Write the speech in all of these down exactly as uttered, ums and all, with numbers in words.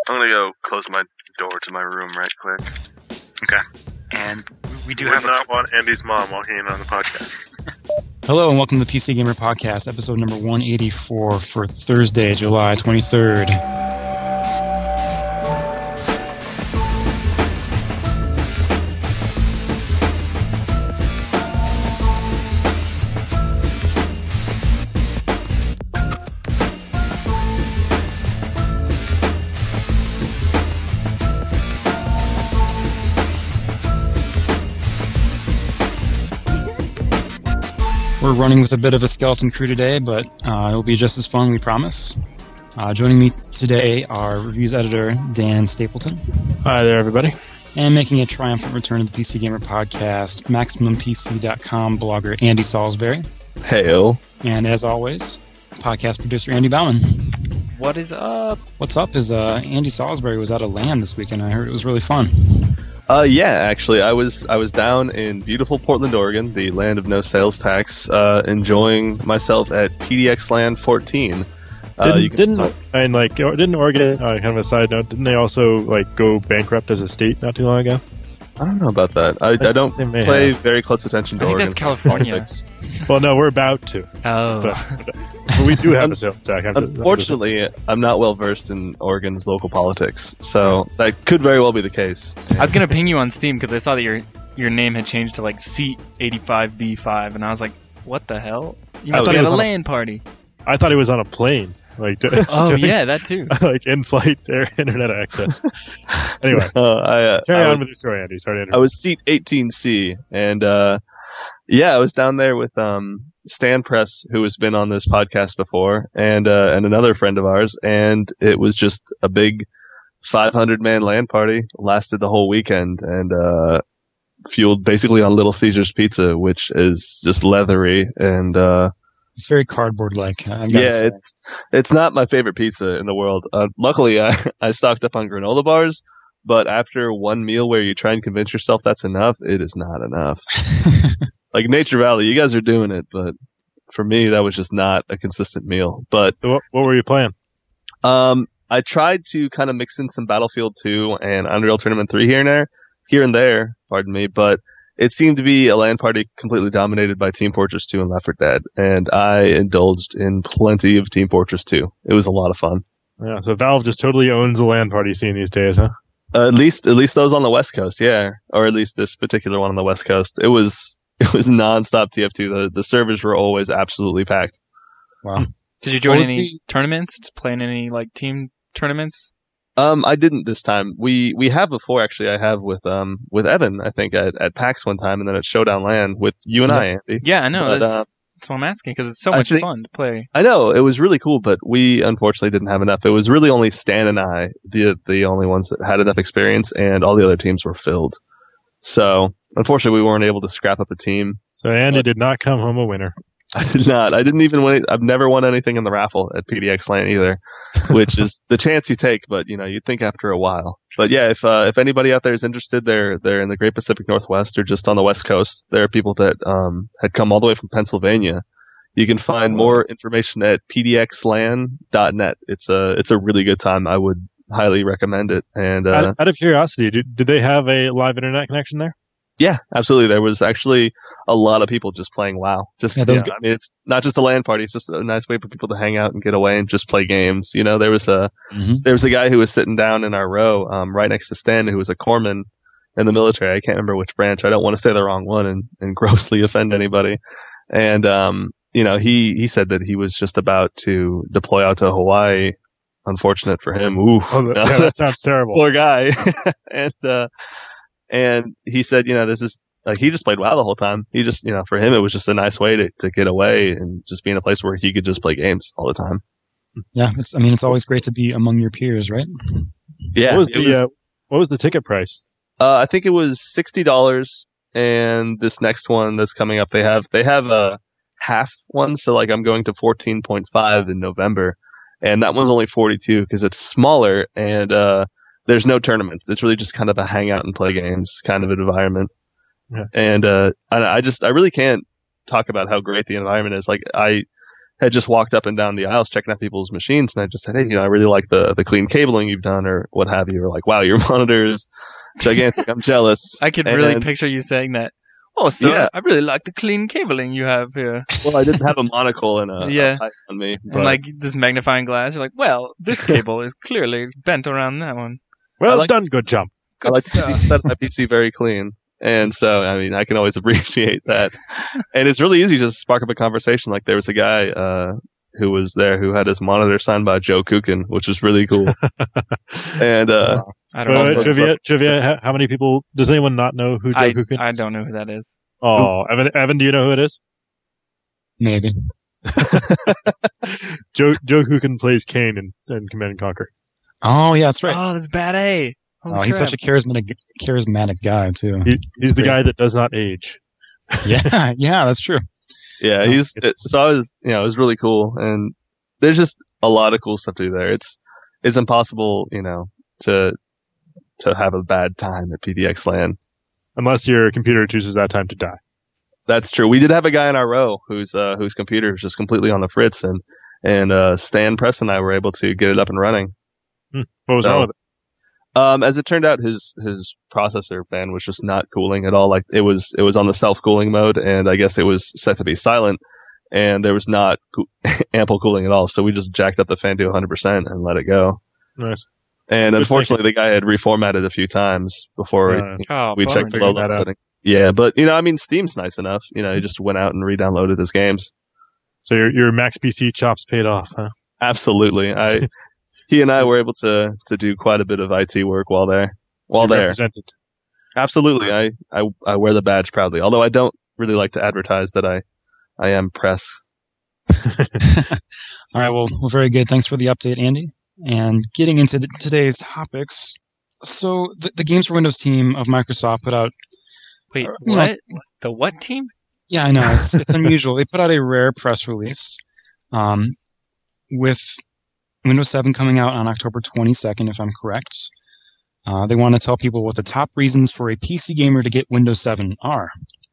I'm gonna go close my door to my room right quick. Okay. And we do you have would not a... want Andy's mom walking in on the podcast. Hello and welcome to the P C Gamer Podcast, episode number one eighty-four for Thursday, July twenty-third. We're running with a bit of a skeleton crew today, but uh, it'll be just as fun, we promise. Uh, joining me today are reviews editor Dan Stapleton. Hi there, everybody. And making a triumphant return to the P C Gamer Podcast, Maximum P C dot com blogger Andy Salisbury. Heyo. And as always, podcast producer Andy Bauman. What is up? What's up is uh, Andy Salisbury was out of LAN this weekend. I heard it was really fun. Uh, yeah, actually, I was I was down in beautiful Portland, Oregon, the land of no sales tax, uh, enjoying myself at P D X Land fourteen. Uh, didn't, didn't and like didn't Oregon? Uh, kind of a side note. Didn't they also like go bankrupt as a state not too long ago? I don't know about that. I, I don't play have. very close attention to I think Oregon. That's California. Well, no, we're about to. Oh, but, but, but we do have a sales tax. I'm Unfortunately, just, I'm not well versed in Oregon's local politics, so that could very well be the case. I was gonna ping you on Steam because I saw that your your name had changed to like Seat eighty-five B five, and I was like, "What the hell? You must be at a LAN party." I thought he was on a plane. Like, oh yeah, that too. Like in-flight air internet access. Anyway, uh, I, uh, carry I on was, with the story, Andy. Sorry, Andy. I was seat eighteen C, and uh, yeah, I was down there with um, Stan Press, who has been on this podcast before, and uh, and another friend of ours, and it was just a big five hundred man LAN party. Lasted the whole weekend, and uh, fueled basically on Little Caesars pizza, which is just leathery and. Uh, It's very cardboard-like. Yeah, it's, it's not my favorite pizza in the world. Uh, luckily, I, I stocked up on granola bars, but after one meal where you try and convince yourself that's enough, it is not enough. Like Nature Valley, you guys are doing it, but for me, that was just not a consistent meal. But so what, what were you playing? Um, I tried to kind of mix in some Battlefield two and Unreal Tournament three here and there, here and there, pardon me, but it seemed to be a LAN party completely dominated by Team Fortress two and Left four Dead, and I indulged in plenty of Team Fortress two. It was a lot of fun. Yeah, so Valve just totally owns the LAN party scene these days, huh? Uh, at least, at least those on the West Coast, yeah, or at least this particular one on the West Coast. It was, it was nonstop T F two. The the servers were always absolutely packed. Wow. Did you join any the... tournaments? Play in any like team tournaments? Um, I didn't this time. We we have before actually. I have with um with Evan, I think at, at PAX one time, and then at Showdown LAN with you and yeah. I, Andy. Yeah, I know. But, that's, uh, that's what I'm asking because it's so much think, fun to play. I know it was really cool, but we unfortunately didn't have enough. It was really only Stan and I, the the only ones that had enough experience, and all the other teams were filled. So unfortunately, we weren't able to scrap up a team. So Andy but, did not come home a winner. I did not. I didn't even win. I've never won anything in the raffle at P D X LAN either, which is the chance you take. But you know, you'd think after a while. But yeah, if uh, if anybody out there is interested, they're they're in the Great Pacific Northwest or just on the West Coast. There are people that um had come all the way from Pennsylvania. You can find more information at p d x lan dot net. It's a it's a really good time. I would highly recommend it. And uh, out, out of curiosity, did, did they have a live internet connection there? Yeah, absolutely. There was actually a lot of people just playing WoW. Just, yeah, those yeah, I mean, it's not just a LAN party. It's just a nice way for people to hang out and get away and just play games. You know, there was a mm-hmm. there was a guy who was sitting down in our row, um, right next to Stan, who was a corpsman in the military. I can't remember which branch. I don't want to say the wrong one and, and grossly offend anybody. And um, you know, he he said that he was just about to deploy out to Hawaii. Unfortunate for him. Ooh, oh, yeah, that sounds terrible. Poor guy. and uh, and he said, you know, this is. Like, he just played WoW the whole time. He just, you know, for him, it was just a nice way to, to get away and just be in a place where he could just play games all the time. Yeah, it's, I mean, it's always great to be among your peers, right? Yeah. What was the, was, uh, what was the ticket price? Uh, I think it was sixty dollars, and this next one that's coming up, they have, they have a half one, so like I'm going to fourteen point five in November, and that one's only forty-two because it's smaller, and uh, there's no tournaments. It's really just kind of a hangout and play games kind of environment. Yeah. And uh, I, I just, I really can't talk about how great the environment is. Like, I, had just walked up and down the aisles checking out people's machines, and I just said, hey, you know, I really like the the clean cabling you've done, or what have you. Or like, wow, your monitor is gigantic. I'm jealous. I could and, really picture you saying that. Oh, sir, yeah. I really like the clean cabling you have here. Well, I didn't have a monocle and a, Yeah. a pipe on me. But And like this magnifying glass, you're like, well, this cable is clearly bent around that one. Well like- done, good jump. I like to set my P C very clean. And so, I mean, I can always appreciate that. And it's really easy to just spark up a conversation. Like there was a guy uh, who was there who had his monitor signed by Joe Kukin, which was really cool. and uh, I don't Wait, know. wait, Also- trivia, trivia. How, how many people? Does anyone not know who Joe I, Kukin? I don't know who that is. Oh, Evan, Evan, do you know who it is? Maybe. Joe Joe Kukin plays Kane in, in Command and Conquer. Oh, yeah, that's right. Oh, that's bad A. Holy Oh, he's crap. such a charismatic, charismatic guy too. He, he's the great. guy that does not age. Yeah, yeah, that's true. yeah, Oh, he's it, so I was, you know, it was really cool. And there's just a lot of cool stuff to do there. It's it's impossible, you know, to to have a bad time at P D X LAN. Unless your computer chooses that time to die. That's true. We did have a guy in our row whose uh, whose computer was just completely on the fritz, and and uh, Stan Press and I were able to get it up and running. What was So- wrong with it? Um, as it turned out, his his processor fan was just not cooling at all. Like it was it was on the self cooling mode, and I guess it was set to be silent, and there was not co- ample cooling at all. So we just jacked up the fan to one hundred percent and let it go. Nice. And Good unfortunately, the guy had reformatted a few times before Uh, we, Oh, we bummer. checked the figured low that out. setting. Yeah, but you know, I mean, Steam's nice enough. You know, he just went out and re-downloaded his games. So your your Max P C chops paid off, huh? Absolutely, I he and I were able to to do quite a bit of I T work while there. While You're there, represented. absolutely, I, I I wear the badge proudly. Although I don't really like to advertise that I I am press. All right, well, well, very good. Thanks for the update, Andy. And getting into th- today's topics. So the, the Games for Windows team of Microsoft put out. Wait, you know- what? The what team? Yeah, I know it's it's unusual. They put out a rare press release, um, with Windows seven coming out on October twenty-second, if I'm correct. Uh, they want to tell people what the top reasons for a P C gamer to get Windows seven are.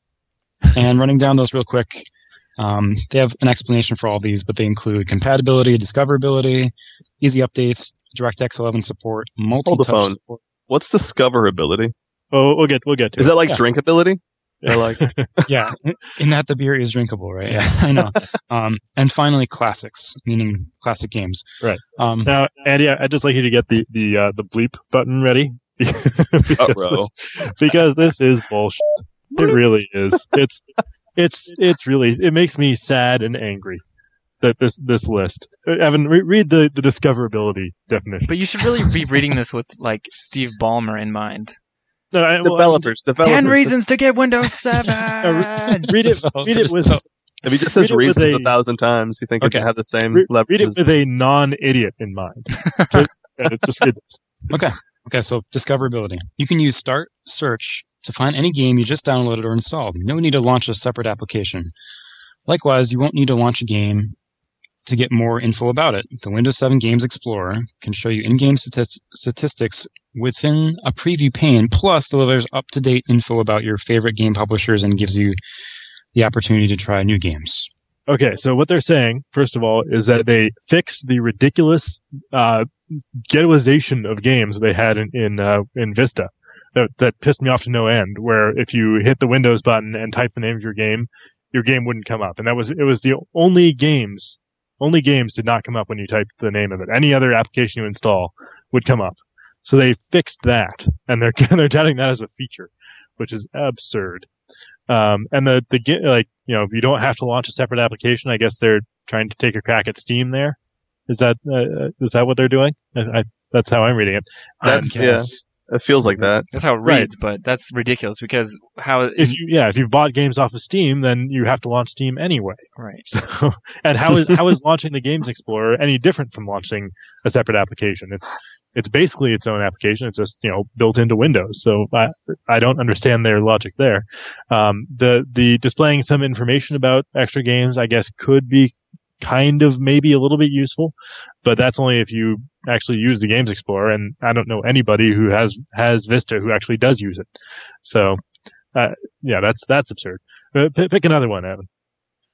And running down those real quick, um, they have an explanation for all these, but they include compatibility, discoverability, easy updates, DirectX eleven support, multi-touch Hold the phone. support. What's discoverability? Oh, we'll get we'll get to Is it. that like Yeah. drinkability? Or like Yeah, in that the beer is drinkable, right? Yeah, I know. Um, and finally, classics, meaning classic games. Right. Um, Now, Andy, I- I'd just like you to get the the uh, the bleep button ready because, Uh-oh. this, because this is bullshit. It really is. It's it's it's really it makes me sad and angry that this this list. Uh, Evan, re- read the the discoverability definition. But you should really be reading this with like Steve Ballmer in mind. No, I, well, developers, developers. Ten reasons to get Windows seven. uh, read it. Read it with If he just says read it with reasons a, a- thousand times, you think it Okay. should have the same re- leverage? read it with a non-idiot in mind. Just, uh, just read this. Okay. Okay, so discoverability. You can use Start Search to find any game you just downloaded or installed. No need to launch a separate application. Likewise, you won't need to launch a game to get more info about it. The Windows seven Games Explorer can show you in-game statis- statistics within a preview pane, plus delivers up-to-date info about your favorite game publishers and gives you the opportunity to try new games. Okay, so what they're saying, first of all, is that they fixed the ridiculous uh, ghettoization of games they had in in, uh, in Vista. That, that pissed me off to no end. Where if you hit the Windows button and type the name of your game, your game wouldn't come up, and that was it was the only games, only games did not come up when you typed the name of it. Any other application you install would come up. So they fixed that, and they're they're touting that as a feature, which is absurd. Um, and the, the, ge- like, you know, you don't have to launch a separate application. I guess they're trying to take a crack at Steam there. Is that, uh, is that what they're doing? I, I, that's how I'm reading it. That's Um, yeah. yes. It feels like that. That's how it Right. reads, but that's ridiculous because how If you, yeah, if you've bought games off of Steam, then you have to launch Steam anyway. right. So, and how is, how is launching the Games Explorer any different from launching a separate application? It's, it's basically its own application. It's just, you know, built into Windows. So I, I don't understand their logic there. Um, the, the displaying some information about extra games, I guess, could be kind of maybe a little bit useful, but that's only if you actually use the Games Explorer. And I don't know anybody who has, has Vista who actually does use it. So, uh, yeah, that's, that's absurd. Uh, p- pick another one, Evan.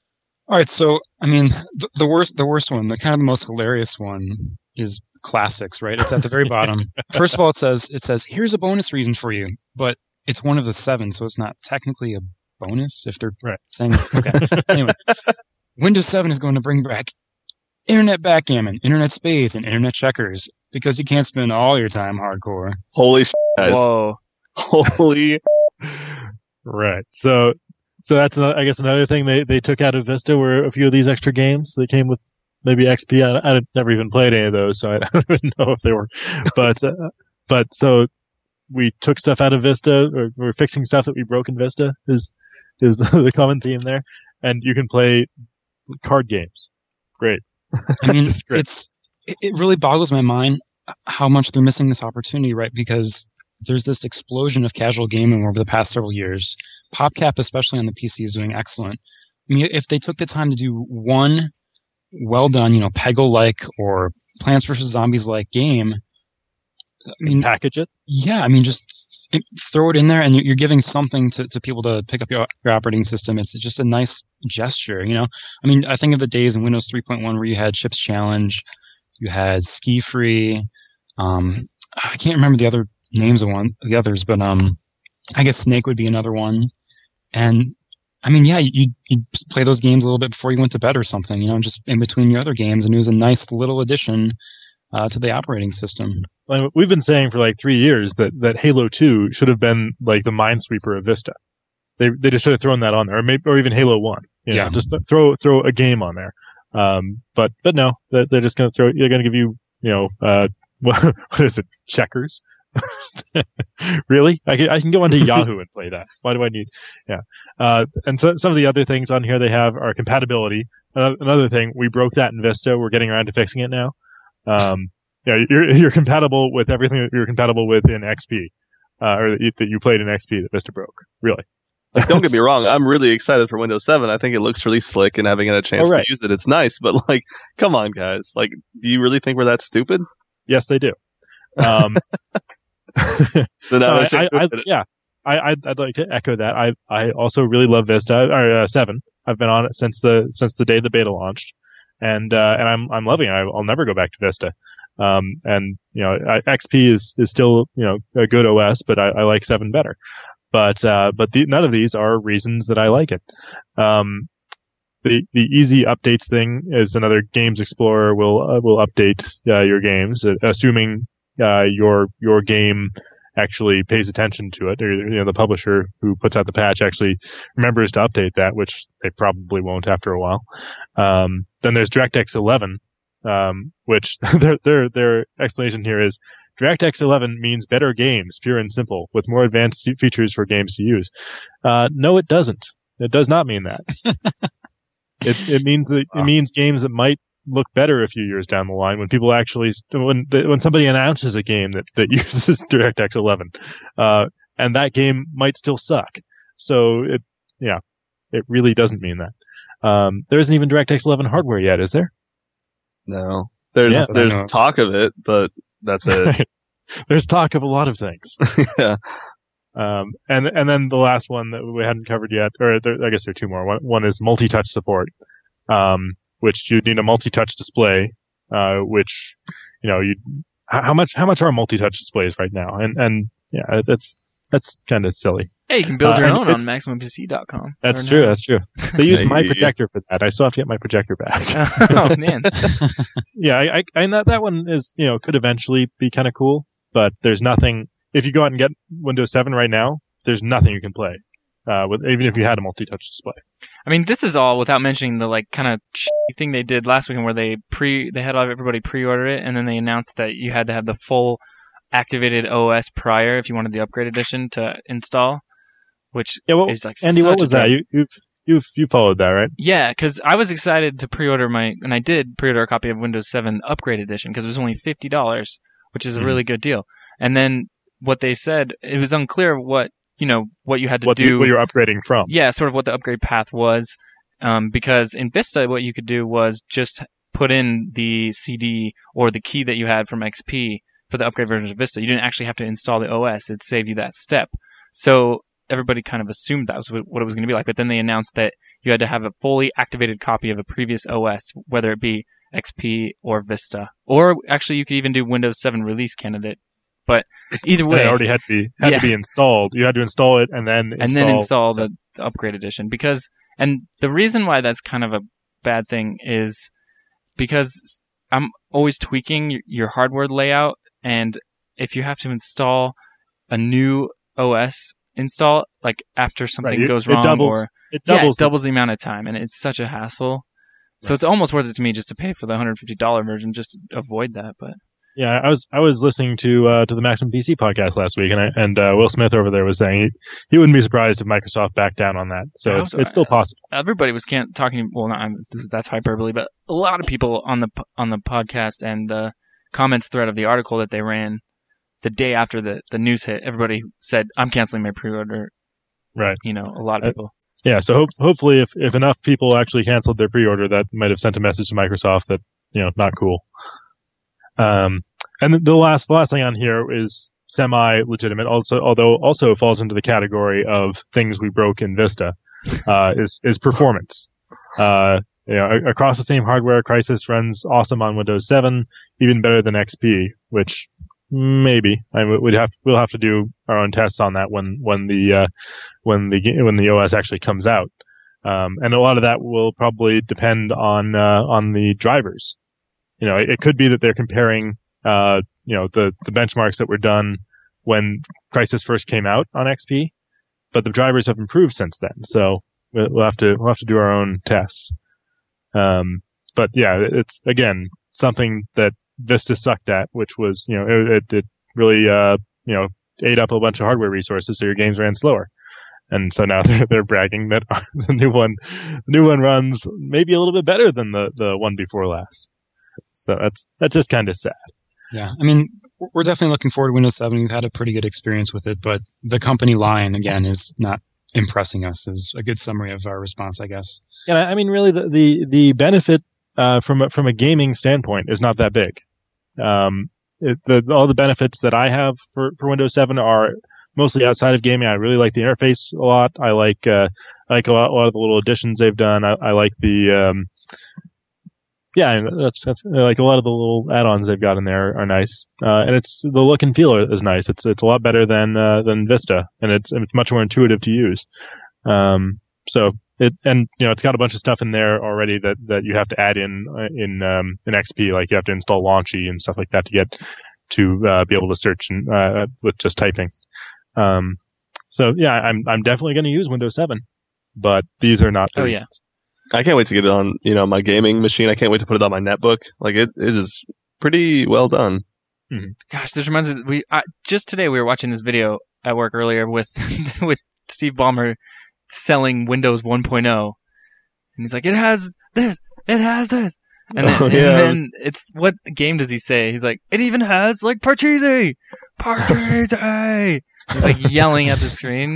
All right, so I mean, the, the worst, the worst one, the kind of the most hilarious one is classics, right? It's at the very bottom. First of all, it says it says here's a bonus reason for you, but it's one of the seven, so it's not technically a bonus if they're Right. saying. Okay. Anyway, Windows seven is going to bring back internet backgammon, internet spades, and internet checkers because you can't spend all your time hardcore. Holy shit, guys. Whoa. Holy. Right. So, so that's another, I guess another thing they, they took out of Vista were a few of these extra games that came with maybe X P. I, I never even played any of those, so I don't even know if they were, but, uh, but so we took stuff out of Vista, or we're fixing stuff that we broke in Vista is, is the common theme there. And you can play card games. Great. I mean, It's great. it's it it really boggles my mind how much they're missing this opportunity, right? Because there's this explosion of casual gaming over the past several years. PopCap, especially on the P C, is doing excellent. I mean, if they took the time to do one well done, you know, Peggle-like or Plants vs. Zombies-like game, I mean, Package it. yeah, I mean, just th- throw it in there, and you're, you're giving something to, to people to pick up your, your operating system. It's just a nice gesture, you know. I mean, I think of the days in Windows three point one where you had Chips Challenge, you had Ski Free. Um, I can't remember the other names of one, the others, but um, I guess Snake would be another one. And I mean, yeah, you you play those games a little bit before you went to bed or something, you know, just in between your other games, and it was a nice little addition uh, to the operating system. Like, we've been saying for like three years that, that Halo two should have been like the Minesweeper of Vista. They they just should have thrown that on there, or maybe or even Halo one. You know, Yeah. just throw throw a game on there. Um, but but no, they're, they're just going to throw. They're going to give you you know uh what, what is it? Checkers. Really? I can I can go onto Yahoo and play that. Why do I need? Yeah. Uh, and so, some of the other things on here they have are compatibility. Uh, another thing, we broke that in Vista. We're getting around to fixing it now. Um, yeah, you're you're compatible with everything that you're compatible with in X P, uh, or that you, that you played in X P that Vista broke. Really. Like, don't get me wrong, I'm really excited for Windows seven. I think it looks really slick, and having a chance Oh, right. to use it, it's nice. But like, come on, guys. Like, do you really think we're that stupid? Yes, they do. Um, So now No, I, I, should I, quit I, it. yeah, I, I'd, I'd like to echo that. I, I also really love Vista or uh, seven. I've been on it since the since the day the beta launched, and uh, and I'm I'm loving it. I'll never go back to Vista. Um, and you know, I, X P is is still you know a good O S, but I, I like seven better. But uh, but the, none of these are reasons that I like it. Um, the the easy updates thing is another Games Explorer will uh, will update uh, your games, uh, assuming uh, your your game actually pays attention to it, or you know the publisher who puts out the patch actually remembers to update that, which they probably won't after a while. Um, then there's DirectX eleven, um, which their their their explanation here is DirectX eleven means better games, pure and simple, with more advanced features for games to use. Uh, no, it doesn't. It does not mean that. it it means that it means games that might look better a few years down the line when people actually when when somebody announces a game that that uses DirectX eleven, uh, and that game might still suck. So it yeah, it really doesn't mean that. Um, there isn't even DirectX eleven hardware yet, is there? No, there's Yeah, there's no. talk of it, but that's it. There's talk of a lot of things. Yeah. Um, and and then the last one that we hadn't covered yet, or there, I guess there are two more. One, one is multi-touch support, um, which you need a multi-touch display, uh, which you know you how how much how much are multi-touch displays right now? And and yeah, that's that's kind of silly. Hey, you can build Uh, your and own on it's- Maximum P C dot com. That's true. That's true. They use my Hey. projector for that. I still have to get my projector back. Oh man. Yeah, I, I and that that one is you know could eventually be kind of cool, but there's nothing. If you go out and get Windows seven right now, there's nothing you can play, uh, with even if you had a multi-touch display. I mean, this is all without mentioning the like kind of thing they did last weekend, where they pre they had everybody pre-order it, and then they announced that you had to have the full activated O S prior if you wanted the upgrade edition to install, which Yeah, well, is like Andy, such what a was that? drag. You, you've you've you followed that, right? Yeah, because I was excited to pre-order my, and I did pre-order a copy of Windows seven Upgrade Edition because it was only fifty dollars, which is a Mhm. really good deal. And then what they said, it was unclear what you know what you had to What, do. you, what you're upgrading from? Yeah, sort of what the upgrade path was. Um, because in Vista, what you could do was just put in the C D or the key that you had from X P for the upgrade version of Vista. You didn't actually have to install the O S. It saved you that step. So everybody kind of assumed that was what it was going to be like. But then they announced that you had to have a fully activated copy of a previous O S, whether it be X P or Vista. Or actually, you could even do Windows seven release candidate. But either way, it already had to be had yeah. to be installed. You had to install it and then and install, then install so. the, the upgrade edition. Because and the reason why that's kind of a bad thing is because I'm always tweaking your, your hardware layout, and if you have to install a new O S install, like after something right. goes it wrong, doubles, or it doubles, yeah, it doubles the amount of time, and it's such a hassle. So right. It's almost worth it to me just to pay for the one hundred fifty dollars version just to avoid that. But yeah, I was I was listening to uh, to the Maximum P C podcast last week, and I, and uh, Will Smith over there was saying he, he wouldn't be surprised if Microsoft backed down on that. So it's, it's still possible. Everybody was can't, talking. Well, not that's hyperbole, but a lot of people on the on the podcast and the comments thread of the article that they ran the day after the, the news hit, everybody said, "I'm canceling my pre-order." Right. You know, a lot of people. Uh, yeah. So hope, hopefully, if if enough people actually canceled their pre-order, that might have sent a message to Microsoft that you know not cool. Um, and the last, the last thing on here is semi-legitimate, also, although also falls into the category of things we broke in Vista, uh, is, is performance. Uh, you know, across the same hardware, Crysis runs awesome on Windows seven, even better than X P, which maybe, I mean, we'd have, we'll have to do our own tests on that when, when the, uh, when the, when the O S actually comes out. Um, and a lot of that will probably depend on, uh, on the drivers. You know, it could be that they're comparing, uh, you know, the, the benchmarks that were done when Crysis first came out on X P, but the drivers have improved since then. So we'll have to, we'll have to do our own tests. Um, but yeah, it's again, something that Vista sucked at, which was, you know, it, it really, uh, you know, ate up a bunch of hardware resources so your games ran slower. And so now they're, they're bragging that the new one, the new one runs maybe a little bit better than the, the one before last. So that's, that's just kind of sad. Yeah. I mean, we're definitely looking forward to Windows seven. We've had a pretty good experience with it, but the company line, again, is not impressing us, is a good summary of our response, I guess. Yeah. I mean, really the, the, the benefit, uh, from a, from a gaming standpoint is not that big. Um, it, the, all the benefits that I have for, for Windows seven are mostly outside of gaming. I really like the interface a lot. I like, uh, I like a lot, a lot of the little additions they've done. I, I like the, um, yeah, that's, that's, like a lot of the little add-ons they've got in there are nice. Uh, and it's, the look and feel is nice. It's, it's a lot better than, uh, than Vista. And it's, it's much more intuitive to use. Um, so it, and, you know, it's got a bunch of stuff in there already that, that you have to add in, in, um, in X P. Like you have to install Launchy and stuff like that to get, to, uh, be able to search and, uh, with just typing. Um, so yeah, I'm, I'm definitely going to use Windows seven, but these are not the oh, reasons. Yeah. I can't wait to get it on, you know, my gaming machine. I can't wait to put it on my netbook. Like it, it is pretty well done. Mm-hmm. Gosh, this reminds me. We I, just today we were watching this video at work earlier with with Steve Ballmer selling Windows one point oh, and he's like, "It has this, it has this," and then, oh, yeah, and then was... it's what game does he say? He's like, "It even has like Parcheesi, Parcheesi." He's like yelling at the screen.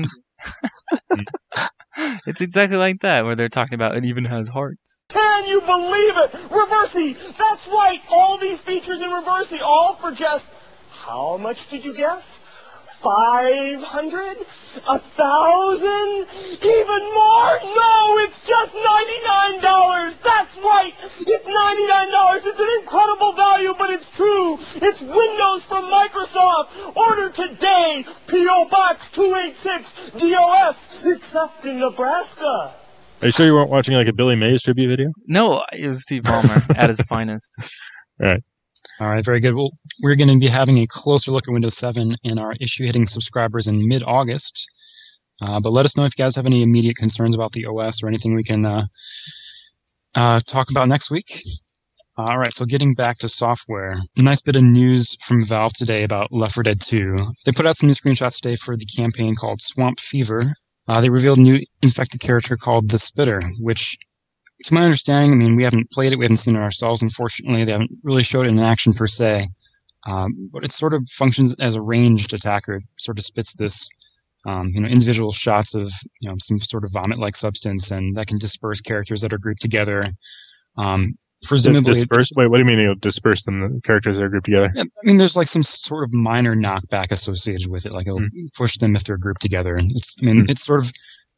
It's exactly like that, where they're talking about it even has hearts. Can you believe it? Reversi! That's right! All these features in Reversi, all for just... How much did you guess? Five hundred? A thousand? Even more? No, it's just ninety-nine dollars! That's right! It's ninety-nine dollars! It's an incredible value, but it's true! It's Windows from Microsoft! Order today! P O Box two eighty-six, D O S, except in Nebraska! Are you sure you weren't watching like a Billy Mays tribute video? No, it was Steve Ballmer at his finest. All right. All right, very good. Well, we're going to be having a closer look at Windows seven in our issue-hitting subscribers in mid-August. Uh, but let us know if you guys have any immediate concerns about the O S or anything we can uh, uh, talk about next week. All right, so getting back to software. A nice bit of news from Valve today about Left four Dead two. They put out some new screenshots today for the campaign called Swamp Fever. Uh, they revealed a new infected character called the Spitter, which... to my understanding, I mean, we haven't played it, we haven't seen it ourselves, unfortunately. They haven't really showed it in action per se. Um, but it sort of functions as a ranged attacker. It sort of spits this, um, you know, individual shots of, you know, some sort of vomit-like substance, and that can disperse characters that are grouped together. Um, presumably... Disperse? Wait, what do you mean it'll disperse them, the characters that are grouped together? I mean, there's like some sort of minor knockback associated with it, like it'll mm. push them if they're grouped together. And it's, I mean, mm. it's sort of...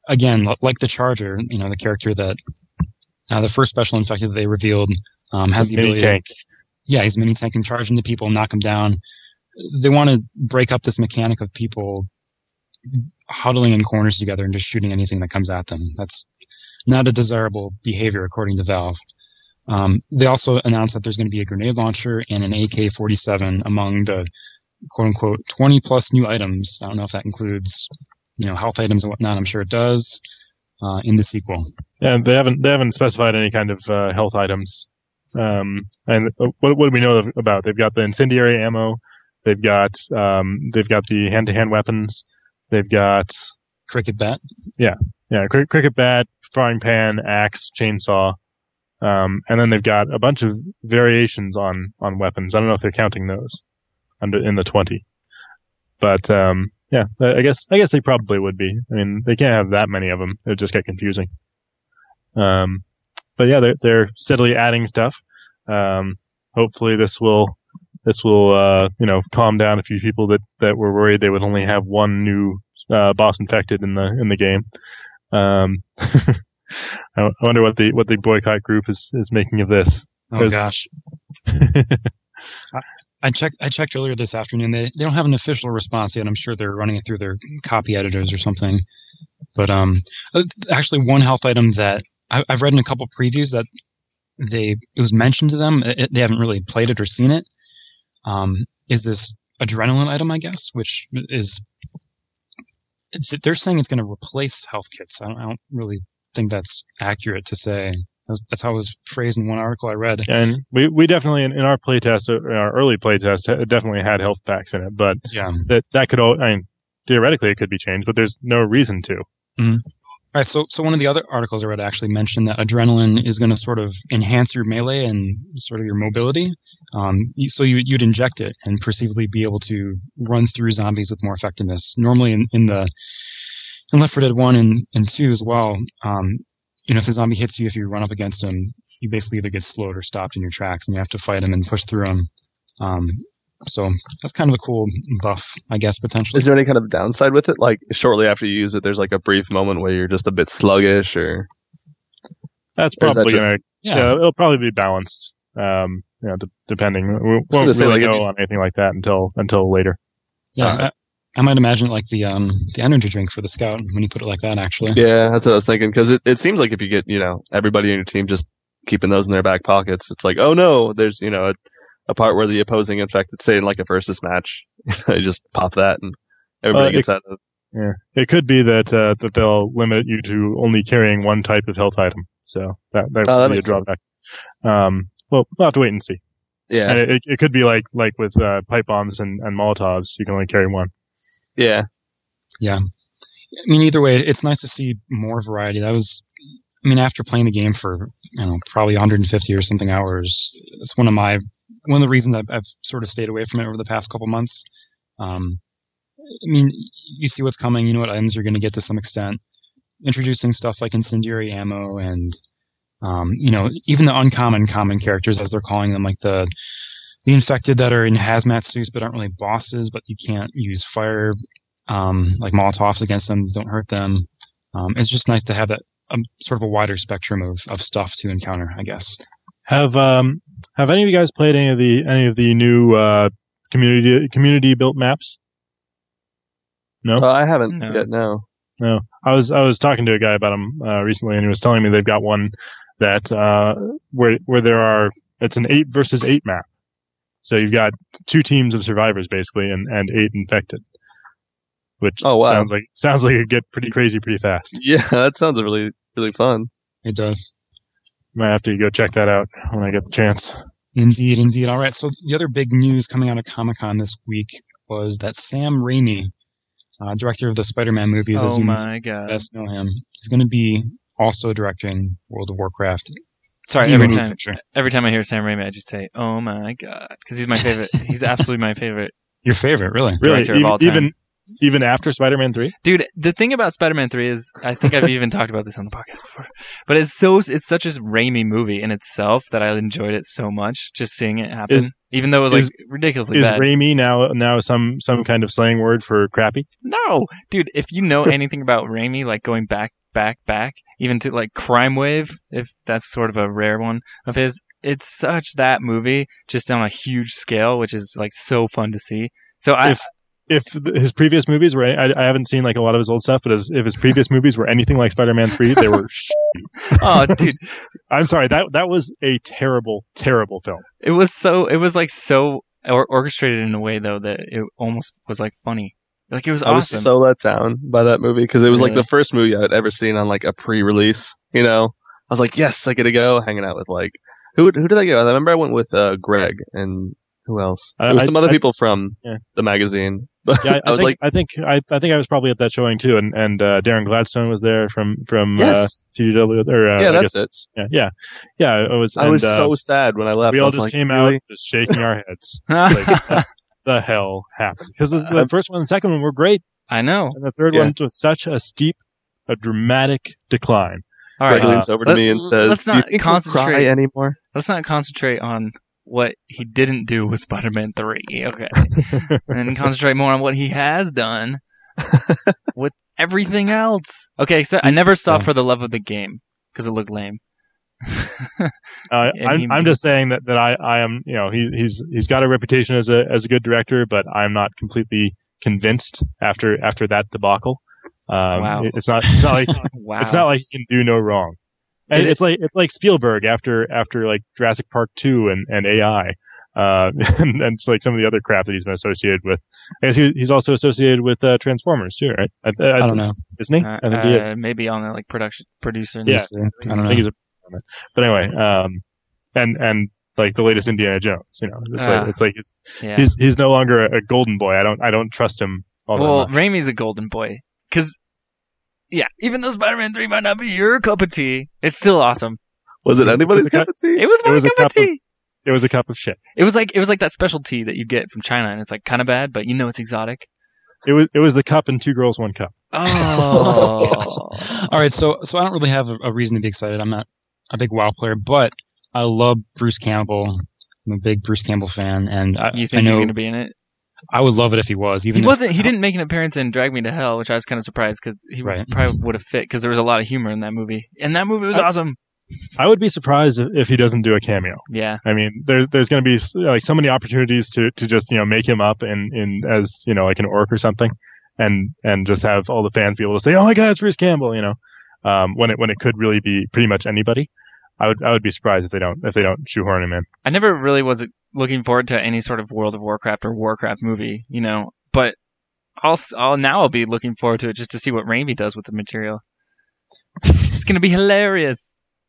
again, like the Charger, you know, the character that uh, the first special infected that they revealed um, has the mini ability. tank. To, yeah, he's mini tank and charge into people, knock them down. They want to break up this mechanic of people huddling in corners together and just shooting anything that comes at them. That's not a desirable behavior, according to Valve. Um, they also announced that there's going to be a grenade launcher and an A K forty-seven among the quote-unquote twenty plus new items. I don't know if that includes, you know, health items and whatnot. I'm sure it does uh, in the sequel. Yeah, they haven't they haven't specified any kind of uh, health items. Um, and what, what do we know about? They've got the incendiary ammo. They've got um, they've got the hand-to-hand weapons. They've got cricket bat. Yeah, yeah, cr- cricket bat, frying pan, axe, chainsaw, um, and then they've got a bunch of variations on on weapons. I don't know if they're counting those under in the twenty, but um, yeah, I guess I guess they probably would be. I mean, they can't have that many of them; it would just get confusing. Um, but yeah, they're they're steadily adding stuff. Um, hopefully, this will. This will, uh, you know, calm down a few people that, that were worried they would only have one new uh, boss infected in the in the game. Um, I wonder what the what the boycott group is, is making of this. Oh gosh, I, I checked I checked earlier this afternoon. They they don't have an official response yet. I'm sure they're running it through their copy editors or something. But um, actually, one health item that I, I've read in a couple previews that they it was mentioned to them. It, they haven't really played it or seen it. Um, is this adrenaline item, I guess, which is, they're saying it's going to replace health kits. I don't, I don't really think that's accurate to say. That's, that's how it was phrased in one article I read. And we, we definitely, in, in our playtest, in our early playtest, it definitely had health packs in it, but yeah. that, that could, all, I mean, theoretically it could be changed, but there's no reason to. Mm-hmm. All right, so so one of the other articles I read actually mentioned that adrenaline is going to sort of enhance your melee and sort of your mobility. Um, you, so you, you'd inject it and perceivably be able to run through zombies with more effectiveness. Normally in, in the in Left four Dead one and, and two as well, um, you know, if a zombie hits you, if you run up against him, you basically either get slowed or stopped in your tracks, and you have to fight him and push through him. Um, So that's kind of a cool buff, I guess, potentially. Is there any kind of downside with it? Like, shortly after you use it, there's like a brief moment where you're just a bit sluggish, or that's or probably that just... gonna. Yeah. yeah, it'll probably be balanced. Um, you know, d- depending. We won't say, really like, go you... on anything like that until until later. Yeah, uh, I, I might imagine like the um the energy drink for the scout when you put it like that. Actually, yeah, that's what I was thinking, because it, it seems like if you get, you know, everybody in your team just keeping those in their back pockets, it's like, oh no, there's, you know, a, a part where the opposing infected, say in like a versus match, you just pop that and everybody uh, gets it, out of it. Yeah, it could be that uh, that they'll limit you to only carrying one type of health item, so that that oh, would that be a drawback. Um, well, we'll have to wait and see. Yeah, and it, it could be like like with uh, pipe bombs and, and Molotovs, you can only carry one. Yeah, yeah. I mean, either way, it's nice to see more variety. That was, I mean, after playing the game for, you know, probably one hundred fifty or something hours, it's one of my one of the reasons I've, I've sort of stayed away from it over the past couple months. Um, I mean, you see what's coming, you know what items you're going to get to some extent. Introducing stuff like incendiary ammo and, um, you know, even the uncommon common characters, as they're calling them, like the the infected that are in hazmat suits but aren't really bosses, but you can't use fire, um, like Molotovs against them, don't hurt them. Um, it's just nice to have that um, sort of a wider spectrum of, of stuff to encounter, I guess. Have um have any of you guys played any of the any of the new uh, community community built maps? No, uh, I haven't no. yet. No, no. I was I was talking to a guy about them uh, recently, and he was telling me they've got one that uh, where where there are it's an eight versus eight map. So you've got two teams of survivors basically, and, and eight infected. Which oh, wow. sounds like sounds like it get pretty crazy pretty fast. Yeah, that sounds really really fun. It does. Might have to go check that out when I get the chance. Indeed, indeed. All right. So the other big news coming out of Comic-Con this week was that Sam Raimi, uh, director of the Spider-Man movies, oh as you my God. best know him, is going to be also directing World of Warcraft. Sorry, every time, picture. every time I hear Sam Raimi, I just say, "Oh my God," because he's my favorite. He's absolutely my favorite. Your favorite, really? Really? Director Even, of all time. even even after Spider-Man three? Dude, the thing about Spider-Man three is, I think I've even talked about this on the podcast before, but it's so it's such a Raimi movie in itself that I enjoyed it so much just seeing it happen, is, even though it was is, like ridiculously is bad. Is Raimi now now some some kind of slang word for crappy? No, dude. If you know anything about Raimi, like going back back, back, even to like Crime Wave, if that's sort of a rare one of his. It's such that movie, just on a huge scale, which is like so fun to see. So I. If, if his previous movies were, I, I haven't seen like a lot of his old stuff, but as, if his previous movies were anything like Spider-Man three, they were. Oh, dude! I'm sorry that that was a terrible, terrible film. It was so. It was like so or- orchestrated in a way though that it almost was like funny. Like it was I was awesome. so let down by that movie because it was like Really? the first movie I'd ever seen on like a pre-release. You know, I was like, yes, I get to go hanging out with like who who did I go? I remember I went with uh, Greg and who else? I- There was some I- other I- people from Yeah. the magazine. Yeah, I, I was think, like, I think I, I think I was probably at that showing too, and and uh, Darren Gladstone was there from from uh, yes, T G W. Or, uh, yeah, I that's guess, it. yeah, yeah, yeah. It was. I and, was uh, so sad when I left. we I all was just like, came really? out just shaking our heads. Like, what the hell happened? Because the, the first one and the second one were great, I know. and the third Yeah. one was such a steep, a dramatic decline. All Greg right, Uh, leans over to let- me and says, let's "Do you not think he'll concentrate- cry anymore?" let's not concentrate on what he didn't do with Spider-Man three. Okay, and concentrate more on what he has done with everything else. Okay, so I never saw Yeah. For the Love of the Game because it looked lame. Uh, And I'm, he- I'm just saying that, that I, I am, you know, he, he's he's got a reputation as a as a good director, but I'm not completely convinced after after that debacle. Um, Wow. it- it's not it's not like Wow, it's not like he can do no wrong. And It- it's like it's like Spielberg after after like Jurassic Park two and, and A I, uh, and, and it's like some of the other crap that he's been associated with. I guess he, he's also associated with uh, Transformers too, right? I, I, I don't know. isn't he? Uh, I think he is. uh, maybe on the like production producer. Yeah. I don't I know. think he's a. But anyway, um, and and like the latest Indiana Jones, you know, it's Ah. like it's like he's Yeah. he's he's no longer a, a golden boy. I don't I don't trust him all Well, that much. Raimi's a golden boy because, yeah, even though Spider-Man three might not be your cup of tea, it's still awesome. Was it anybody's Was it cup of tea? It was my was a cup of cup of- tea. It was a cup of shit. It was like it was like that special tea that you get from China, and it's like kind of bad, but you know it's exotic. It was it was the cup and two girls one cup. Oh, All right, so so I don't really have a, a reason to be excited. I'm not a big WoW player, but I love Bruce Campbell. I'm a big Bruce Campbell fan, and I, you I think he's know going to be in it? I would love it if he was. Even He if- wasn't. He didn't make an appearance in Drag Me to Hell, which I was kind of surprised because he Right. probably would have fit because there was a lot of humor in that movie, and that movie was I- awesome. I would be surprised if, if he doesn't do a cameo. Yeah, I mean, there's there's going to be like so many opportunities to, to just you know make him up in, in as you know like an orc or something, and and just have all the fans be able to say, oh my god, it's Bruce Campbell, you know, um, when it when it could really be pretty much anybody. I would I would be surprised if they don't if they don't shoehorn him in. I never really was looking forward to any sort of World of Warcraft or Warcraft movie, you know. But I'll, I'll now I'll be looking forward to it just to see what Raimi does with the material. It's gonna be hilarious.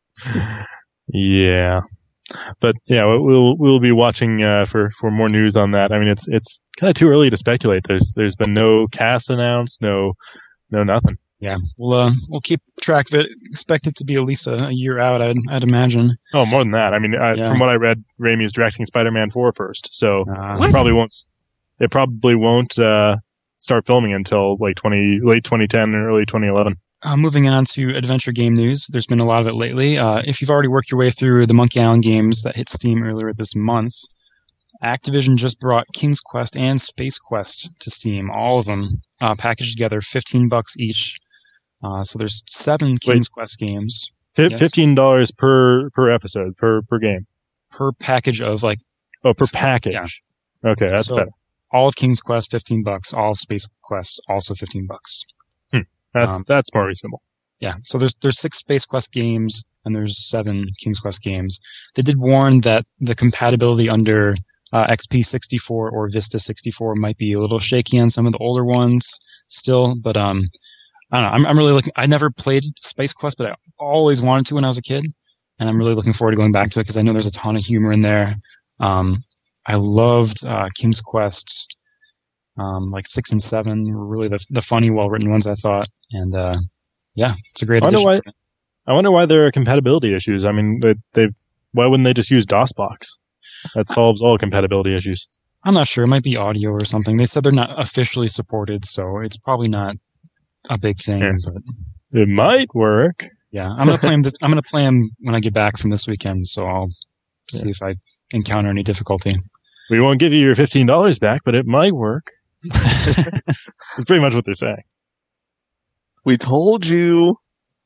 Yeah, but yeah, we'll we'll be watching uh, for for more news on that. I mean, it's it's kind of too early to speculate. There's there's been no cast announced, no no nothing. yeah, we'll uh, we'll keep track of it. Expect it to be at least a, a year out, I'd I'd imagine. Oh, more than that. I mean, uh, Yeah. from what I read, Raimi is directing Spider-Man four first, so Uh, it probably won't. It probably won't uh, start filming until like twenty late twenty ten or early twenty eleven. Uh, moving on to adventure game news, there's been a lot of it lately. Uh, if you've already worked your way through the Monkey Island games that hit Steam earlier this month, Activision just brought King's Quest and Space Quest to Steam, all of them uh, packaged together, fifteen bucks each. Uh, so there's seven King's Quest games F- Yes. Fifteen dollars per per episode per per game. per package of like Oh, per package. Yeah. Okay, that's so better. all of King's Quest, fifteen bucks. All of Space Quest, also fifteen bucks. That's um, that's more reasonable. Yeah, so there's there's six Space Quest games and there's seven King's Quest games. They did warn that the compatibility under uh, X P sixty-four or Vista sixty-four might be a little shaky on some of the older ones still, but um, I don't know. I'm, I'm really looking. I never played Space Quest, but I always wanted to when I was a kid, and I'm really looking forward to going back to it because I know there's a ton of humor in there. Um, I loved uh, King's Quest. Um, like six and seven were really the the funny, well written ones I thought, and uh, yeah, it's a great I wonder addition. why. I wonder why there are compatibility issues. I mean, they they why wouldn't they just use DOSBox? That solves all compatibility issues. I'm not sure. It might be audio or something. They said they're not officially supported, so it's probably not a big thing. Yeah. But It might work. yeah, I'm gonna play them. I'm gonna play them when I get back from this weekend. So I'll see Yeah. if I encounter any difficulty. We won't give you your fifteen dollars back, but it might work. It's pretty much what they're saying. We told you.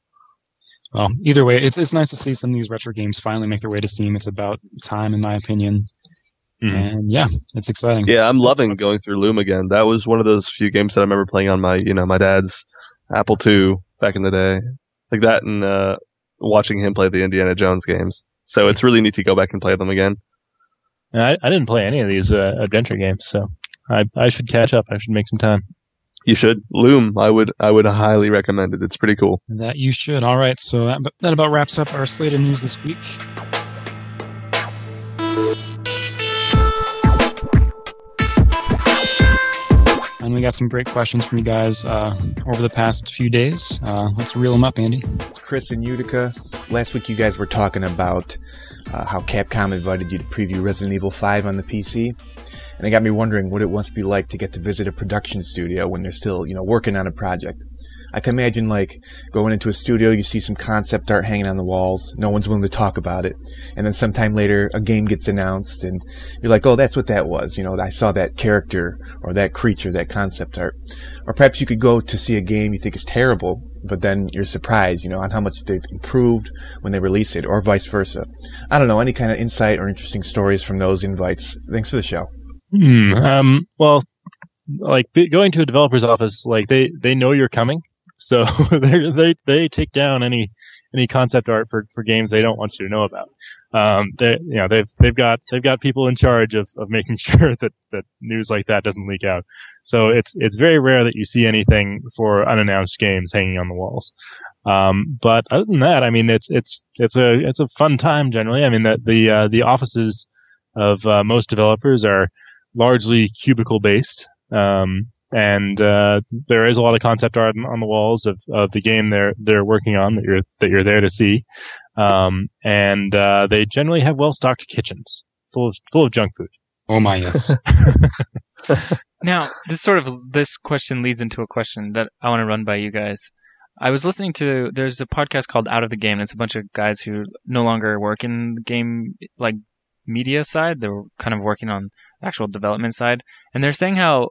Well, either way, it's it's nice to see some of these retro games finally make their way to Steam. It's about time, in my opinion. Mm-hmm. And yeah, it's exciting. Yeah, I'm loving going through Loom again. That was one of those few games that I remember playing on my, you know, my dad's Apple two back in the day, like that, and uh, watching him play the Indiana Jones games. So it's really neat to go back and play them again. I, I didn't play any of these uh, adventure games, so I I should catch up. I should make some time. You should. Loom, I would I would highly recommend it. It's pretty cool. That you should. All right, so that, that about wraps up our slate of news this week. And we got some great questions from you guys uh, over the past few days. Uh, let's reel them up, Andy. It's Chris and Utica. Last week you guys were talking about uh, how Capcom invited you to preview Resident Evil five on the P C. And it got me wondering what it must be like to get to visit a production studio when they're still, you know, working on a project. I can imagine, like, going into a studio, you see some concept art hanging on the walls, no one's willing to talk about it, and then sometime later, a game gets announced, and you're like, oh, that's what that was, you know, I saw that character, or that creature, that concept art. Or perhaps you could go to see a game you think is terrible, but then you're surprised, you know, on how much they've improved when they release it, or vice versa. I don't know, any kind of insight or interesting stories from those invites. Thanks for the show. Hmm, um, well, like, going to a developer's office, like, they, they know you're coming. So they they they take down any any concept art for, for games they don't want you to know about. Um, they you know they've they've got they've got people in charge of, of making sure that, that news like that doesn't leak out. So it's it's very rare that you see anything for unannounced games hanging on the walls. Um, but other than that, I mean it's it's it's a it's a fun time generally. I mean the the uh, the offices of uh, most developers are largely cubicle based. Um, And uh, there is a lot of concept art on the walls of, of the game they're they're working on that you're that you're there to see, um, and uh, they generally have well stocked kitchens full of full of junk food. Oh my yes. Now, this sort of this question leads into a question that I want to run by you guys. I was listening to there's a podcast called Out of the Game. And it's a bunch of guys who no longer work in the game like media side. They're kind of working on the actual development side, and they're saying how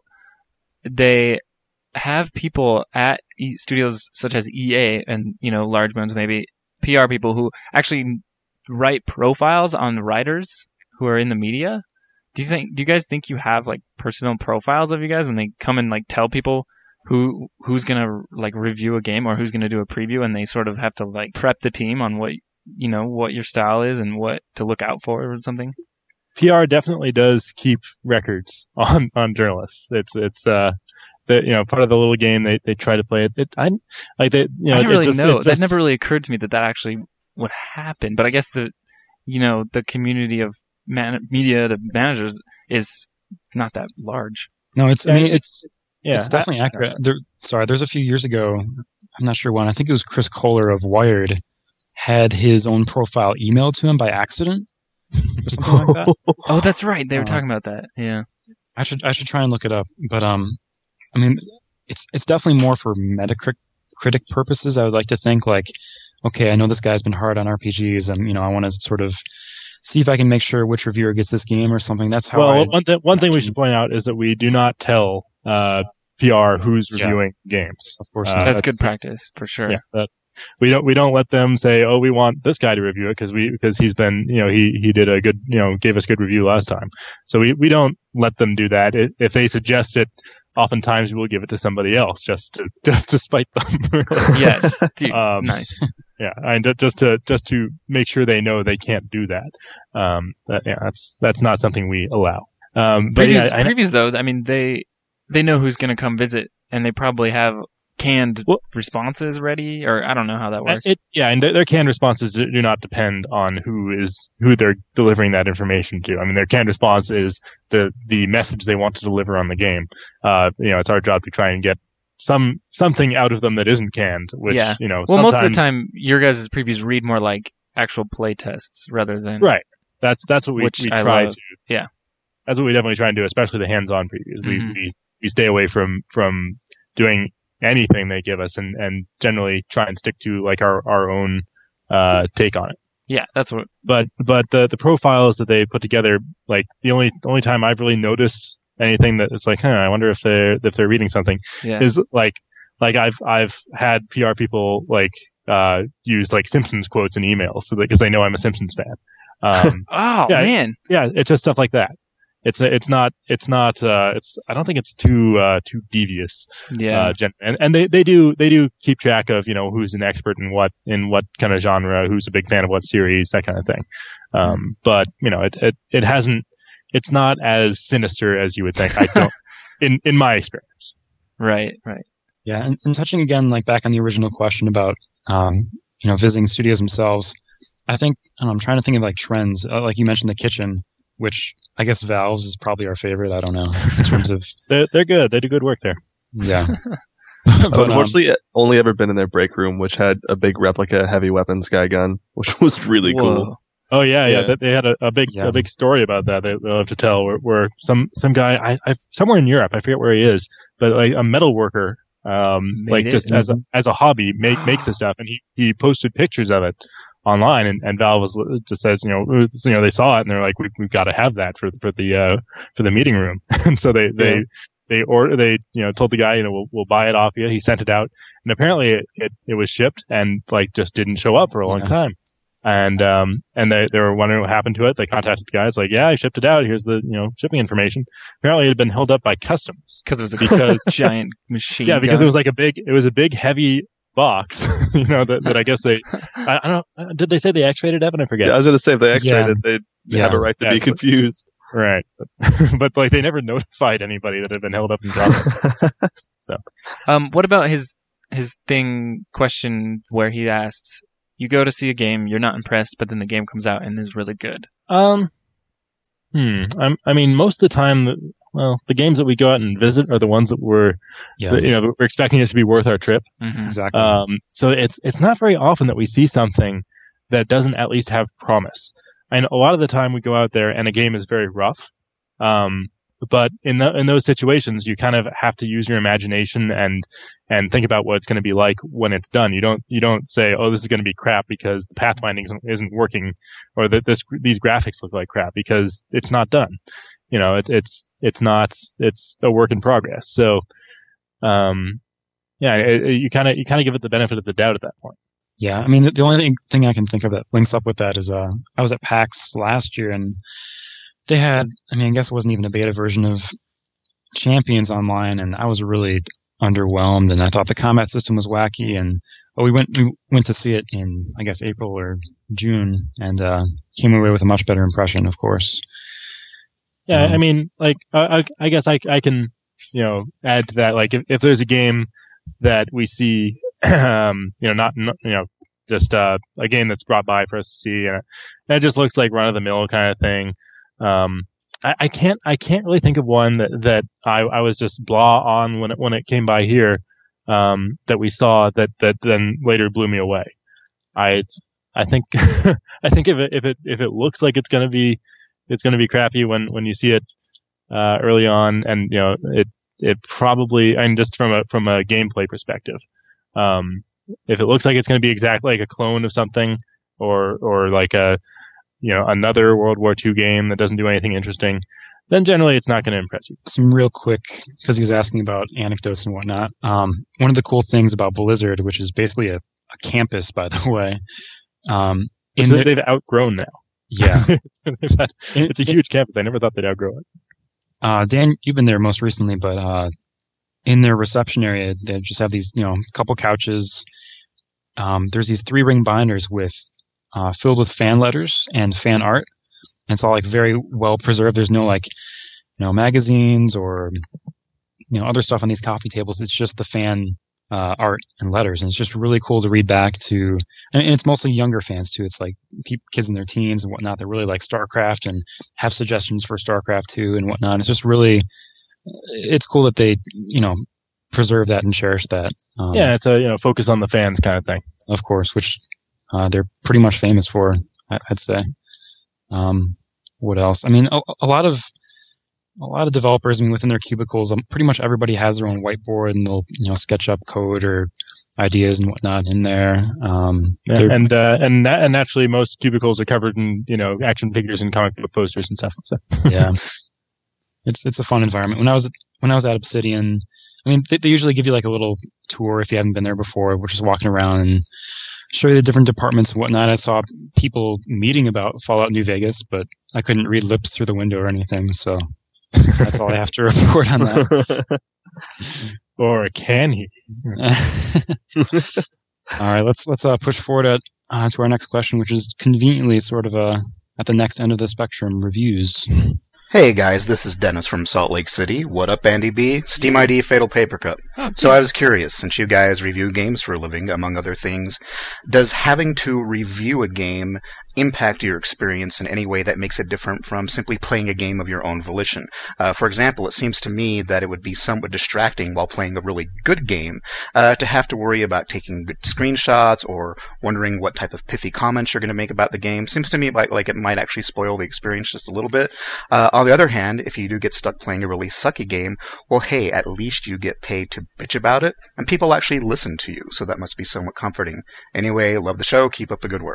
they have people at e- studios such as E A and, you know, large ones, maybe P R people who actually write profiles on writers who are in the media. Do you think, do you guys think you have like personal profiles of you guys when they come and like tell people who, who's going to like review a game or who's going to do a preview, and they sort of have to like prep the team on what, you know, what your style is and what to look out for or something? P R definitely does keep records on, on journalists. It's, it's, uh, the, you know, part of the little game they, they try to play it. it I, like they, you know, I didn't really just, know. just, that never really occurred to me that that actually would happen. But I guess the, you know, the community of man, media, the managers is not that large. No, it's, I mean, it's, yeah, it's definitely accurate. There, sorry, there's a few years ago, I'm not sure when, I think it was Chris Kohler of Wired had his own profile emailed to him by accident. Or something like that. Oh, that's right. They were uh, talking about that. Yeah. I should I should try and look it up. But um, I mean, it's it's definitely more for Metacritic purposes. I would like to think like, okay, I know this guy's been hard on R P Gs, and you know, I want to sort of see if I can make sure which reviewer gets this game or something. That's how. Well, I one th- one thing we should point out is that we do not tell uh, P R who's reviewing yeah. games. Of course, uh, that's, that's good practice for sure. Yeah, that's, we don't we don't let them say, oh, we want this guy to review it because we because he's been you know he he did a good you know gave us good review last time. So we we don't let them do that. It, if they suggest it, oftentimes we'll give it to somebody else just to just to spite them. Yeah, dude, um, nice. Yeah, and just to just to make sure they know they can't do that. Um, that yeah, that's that's not something we allow. Um, but previews, yeah, I, previews though, I mean they they know who's going to come visit, and they probably have canned well, responses ready, or I don't know how that works. It, yeah, and their, their canned responses do not depend on who is who they're delivering that information to. I mean, their canned response is the the message they want to deliver on the game. Uh, you know, it's our job to try and get some something out of them that isn't canned. Which yeah. you know, well, sometimes, most of the time, your guys' previews read more like actual play tests rather than right. That's that's what we which we I try love. to. Yeah, that's what we definitely try and do, especially the hands-on previews. Mm-hmm. We, we we stay away from from doing anything they give us, and, and generally try and stick to like our, our own uh, take on it. Yeah, that's what. But but the the profiles that they put together, like the only the only time I've really noticed anything that it's like, huh, I wonder if they're if they're reading something, yeah. is like like I've I've had P R people like uh, use like Simpsons quotes in emails so because they know I'm a Simpsons fan. Um, oh yeah, man, yeah, it's just stuff like that. It's it's not it's not uh, it's I don't think it's too uh, too devious. Yeah, uh, gen- and and they, they do they do keep track of you know who's an expert in what in what kind of genre, who's a big fan of what series, that kind of thing. Um, but you know it it it hasn't it's not as sinister as you would think. I don't in in my experience. Right, right. Yeah, and, and touching again like back on the original question about um, you know visiting studios themselves. I think I don't know, I'm trying to think of like trends. Uh, like you mentioned, the kitchen, which I guess Valve's is probably our favorite. I don't know in terms of they're they're good. They do good work there. Yeah. I've But, um, unfortunately only ever been in their break room, which had a big replica heavy weapons guy gun, which was really Whoa. cool. Oh yeah, yeah. Yeah. That they had a, a big Yeah. a big story about that. They, they'll have to tell where, where some some guy I, I somewhere in Europe, I forget where he is, but like a metal worker, um, Made like it? just as a as a hobby, make makes this stuff, and he he posted pictures of it online, and, and Valve was just says, you know, you know, they saw it and they're like, we, we've got to have that for for the uh for the meeting room, and so they they. Yeah. They or they you know told the guy you know we'll we'll buy it off you. He sent it out, and apparently it, it, it was shipped and like just didn't show up for a long Yeah. time. And um and they they were wondering what happened to it. They contacted the guys like, yeah, I shipped it out. Here's the you know shipping information. Apparently it had been held up by customs Because it was a because giant machine. yeah because gun. it was like a big it was a big heavy box you know that, that I guess they I, I don't uh, did they say they X-rated Evan? I forget. Yeah, I was going to say if they X-rated, Yeah. they'd Yeah. have a right to Yeah, be so- confused. Right, but, but like they never notified anybody that had been held up in process. Um, what about his his thing question where he asks, "You go to see a game, you're not impressed, but then the game comes out and is really good." Um, hmm. I'm, I mean, most of the time, well, the games that we go out and visit are the ones that we're, Yeah, that, you know, we're expecting it to be worth our trip. Mm-hmm. exactly. Um, so it's it's not very often that we see something that doesn't at least have promise. And a lot of the time we go out there and a game is very rough. Um, but in the, in those situations, you kind of have to use your imagination and and think about what it's going to be like when it's done. You don't you don't say, oh, this is going to be crap because the pathfinding isn't, isn't working, or that this these graphics look like crap, because it's not done. You know, it's it's it's not it's a work in progress. So, um, yeah, it, it, you kind of you kind of give it the benefit of the doubt at that point. Yeah, I mean, the, the only thing, thing I can think of that links up with that is uh, I was at PAX last year, and they had, I mean, I guess it wasn't even a beta version of Champions Online, and I was really underwhelmed, and I thought the combat system was wacky, and well, we went we went to see it in, I guess, April or June, and uh, came away with a much better impression, of course. Yeah, Um, I mean, like, I, I, I guess I, I can, you know, add to that. Like, if, if there's a game that we see, um, you know, not, not you know, just uh, a game that's brought by for us to see, and it, and it just looks like run of the mill kind of thing. Um, I, I can't, I can't really think of one that that I, I was just blah on when it when it came by here. Um, that we saw that that then later blew me away. I, I think, I think if it if it if it looks like it's gonna be it's going to be crappy when, when you see it, uh, early on. And, you know, it, it probably, and just from a, from a gameplay perspective, um, if it looks like it's going to be exactly like a clone of something, or, or like a, you know, another World War Two game that doesn't do anything interesting, then generally it's not going to impress you. Some real quick, because he was asking about anecdotes and whatnot. Um, one of the cool things about Blizzard, which is basically a, a campus, by the way, um, in So their- they've outgrown now. yeah, They've had- it's a huge campus. I never thought they'd outgrow it. Uh, Dan, you've been there most recently, but uh, in their reception area, they just have these, you know, couple couches. Um, there's these three ring binders with uh, filled with fan letters and fan art, and it's all like very well preserved. There's no like, you know, magazines or you know other stuff on these coffee tables. It's just the fan uh, art and letters, and it's just really cool to read back to. And it's mostly younger fans too. It's like kids in their teens and whatnot. They're really like StarCraft and have suggestions for StarCraft two and whatnot. It's just really, it's cool that they, you know, preserve that and cherish that. Um, Yeah, it's a, you know, focus on the fans kind of thing. of course, which uh, they're pretty much famous for, I- I'd say. Um, what else? I mean, a, a lot of a lot of developers, I mean, within their cubicles, um, pretty much everybody has their own whiteboard, and they'll, you know, sketch up code or ideas and whatnot in there. Um, Yeah, they're- and uh, and na- and naturally, most cubicles are covered in, you know, action figures and comic book posters and stuff. So. yeah, it's it's a fun environment. When I was when I was at Obsidian, I mean, they, they usually give you like a little tour if you haven't been there before. We're just walking around, and show you the different departments and whatnot. I saw people meeting about Fallout New Vegas, but I couldn't read lips through the window or anything, so that's all I have to report on that. Or can he? All right, let's let's uh, push forward at, uh, to our next question, which is conveniently sort of uh, at the next end of the spectrum, reviews. Hey guys, this is Dennis from Salt Lake City. What up, Andy B? Steam I D Fatal Papercut. Oh, so I was curious, since you guys review games for a living, among other things, does having to review a game impact your experience in any way that makes it different from simply playing a game of your own volition? Uh, for example, it seems to me that it would be somewhat distracting while playing a really good game uh, to have to worry about taking good screenshots or wondering what type of pithy comments you're going to make about the game. Seems to me like, like it might actually spoil the experience just a little bit. Uh, on the other hand, if you do get stuck playing a really sucky game, well, hey, at least you get paid to bitch about it, and people actually listen to you, so that must be somewhat comforting. Anyway, love the show. Keep up the good work.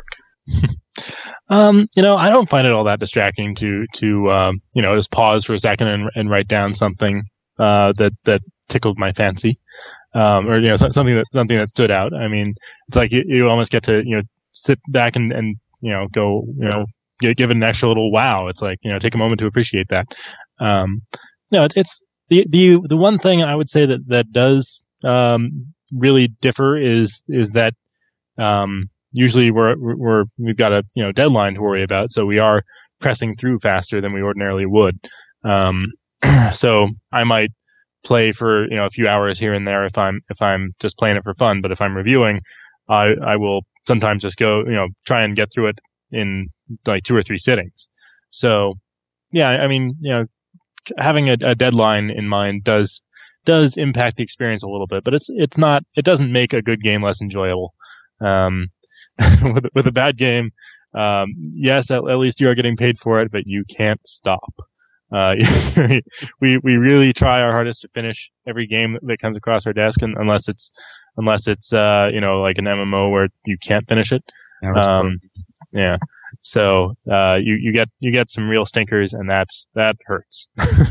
Um, you know, I don't find it all that distracting to, to, um, you know, just pause for a second and, and write down something, uh, that, that tickled my fancy. Um, or, you know, something that, something that stood out. I mean, it's like you, you almost get to, you know, sit back and, and, you know, go, you know, give, give it an extra little wow. It's like, you know, take a moment to appreciate that. Um, no, it's, it's the, the, the one thing I would say that, that does, um, really differ is, is that, um, usually we're, we're, we've got a, you know, deadline to worry about. So we are pressing through faster than we ordinarily would. Um, so I might play for, you know, a few hours here and there if I'm, if I'm just playing it for fun. But if I'm reviewing, I, I will sometimes just go, you know, try and get through it in like two or three sittings. So yeah, I mean, you know, having a, a deadline in mind does, does impact the experience a little bit, but it's, it's not, it doesn't make a good game less enjoyable. Um, with, with a bad game, um, yes, at, at least you are getting paid for it, but you can't stop. Uh, we, we really try our hardest to finish every game that comes across our desk, and, unless it's, unless it's, uh, you know, like an M M O where you can't finish it. Um, yeah. So, uh, you, you get, you get some real stinkers, and that's, that hurts.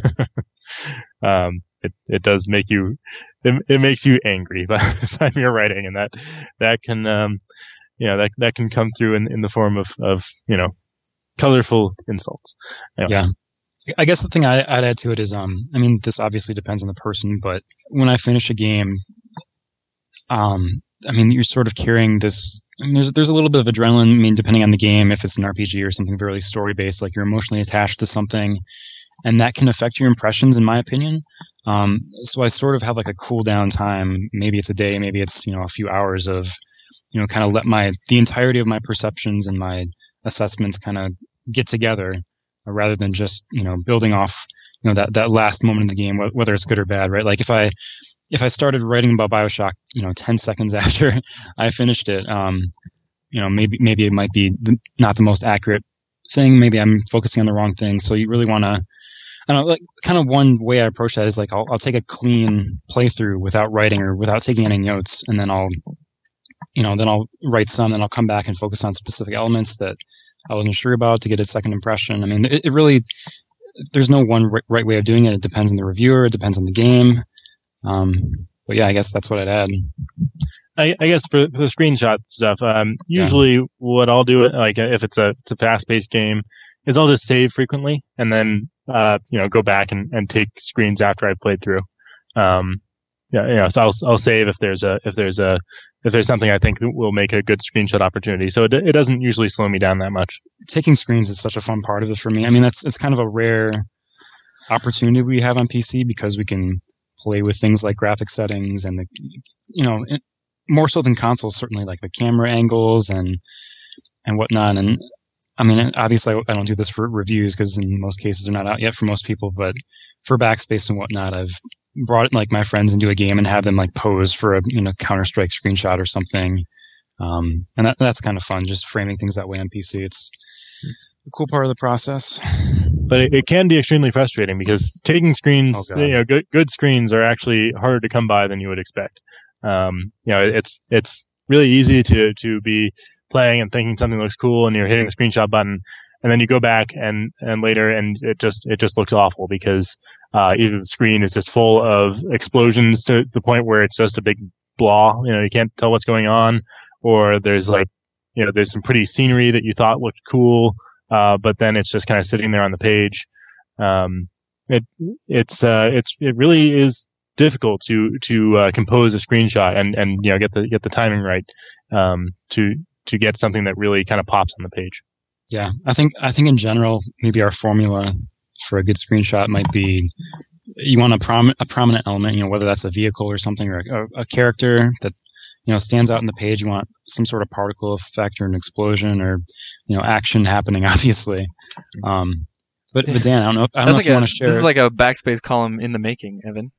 um, it, it does make you, it, it makes you angry by the time you're writing, and that, that can, um, you know, that, that can come through in, in the form of, of, you know, colorful insults. Anyway. Yeah. I guess the thing I, I'd add to it is, um, I mean, this obviously depends on the person, but when I finish a game, um, I mean, you're sort of carrying this, I mean, there's, there's a little bit of adrenaline. I mean, depending on the game, if it's an R P G or something very story based, like you're emotionally attached to something, and that can affect your impressions, in my opinion. Um, so I sort of have like a cool down time. Maybe it's a day, maybe it's, you know, a few hours of, you know, kind of let my, the entirety of my perceptions and my assessments kind of get together, uh, rather than just, you know, building off, you know, that, that last moment in the game, wh- whether it's good or bad, right? Like if I, if I started writing about BioShock, you know, ten seconds after I finished it, um, you know, maybe, maybe it might be the, not the most accurate thing. Maybe I'm focusing on the wrong thing. So you really want to, I don't know, like kind of one way I approach that is like, I'll, I'll take a clean playthrough without writing or without taking any notes. And then I'll, you know, then I'll write some, then I'll come back and focus on specific elements that I wasn't sure about to get a second impression. I mean, it, it really, there's no one r- right way of doing it. It depends on the reviewer. It depends on the game. Um, but yeah, I guess that's what I'd add. I, I guess for, for the screenshot stuff, um, usually yeah. what I'll do, like if it's a, it's a fast-paced game, is I'll just save frequently and then, uh, you know, go back and, and take screens after I've played through. Um, yeah, yeah, so I'll, I'll save if there's a, if there's a, if there's something I think will make a good screenshot opportunity. So it, it doesn't usually slow me down that much. Taking screens is such a fun part of it for me. I mean, that's, it's kind of a rare opportunity we have on P C because we can play with things like graphic settings and the, you know, it, more so than consoles, certainly like the camera angles and, and whatnot. And I mean, obviously I don't do this for reviews because in most cases they're not out yet for most people, but for Backspace and whatnot, I've brought like my friends into a game and have them like pose for a, you know, Counter-Strike screenshot or something. Um, and that, that's kind of fun, just framing things that way on P C. It's a cool part of the process. But it, it can be extremely frustrating because taking screens, oh, you know, good, good screens are actually harder to come by than you would expect. Um, you know, it's, it's really easy to, to be playing and thinking something looks cool and you're hitting the screenshot button and then you go back and, and later and it just, it just looks awful because, uh, either the screen is just full of explosions to the point where it's just a big blah, you know, you can't tell what's going on, or there's like, you know, there's some pretty scenery that you thought looked cool, uh, but then it's just kind of sitting there on the page. Um, it, it's, uh, it's, it really is difficult to, to, uh, compose a screenshot and, and, you know, get the, get the timing right, um, to, to get something that really kind of pops on the page. Yeah. I think, I think in general, maybe our formula for a good screenshot might be you want a, prom- a prominent element, you know, whether that's a vehicle or something, or a, a character that, you know, stands out in the page. You want some sort of particle effect or an explosion or, you know, action happening, obviously. Um, but, but Dan, I don't know, I don't know like if you a, want to share. This is like a backspace column in the making, Evan.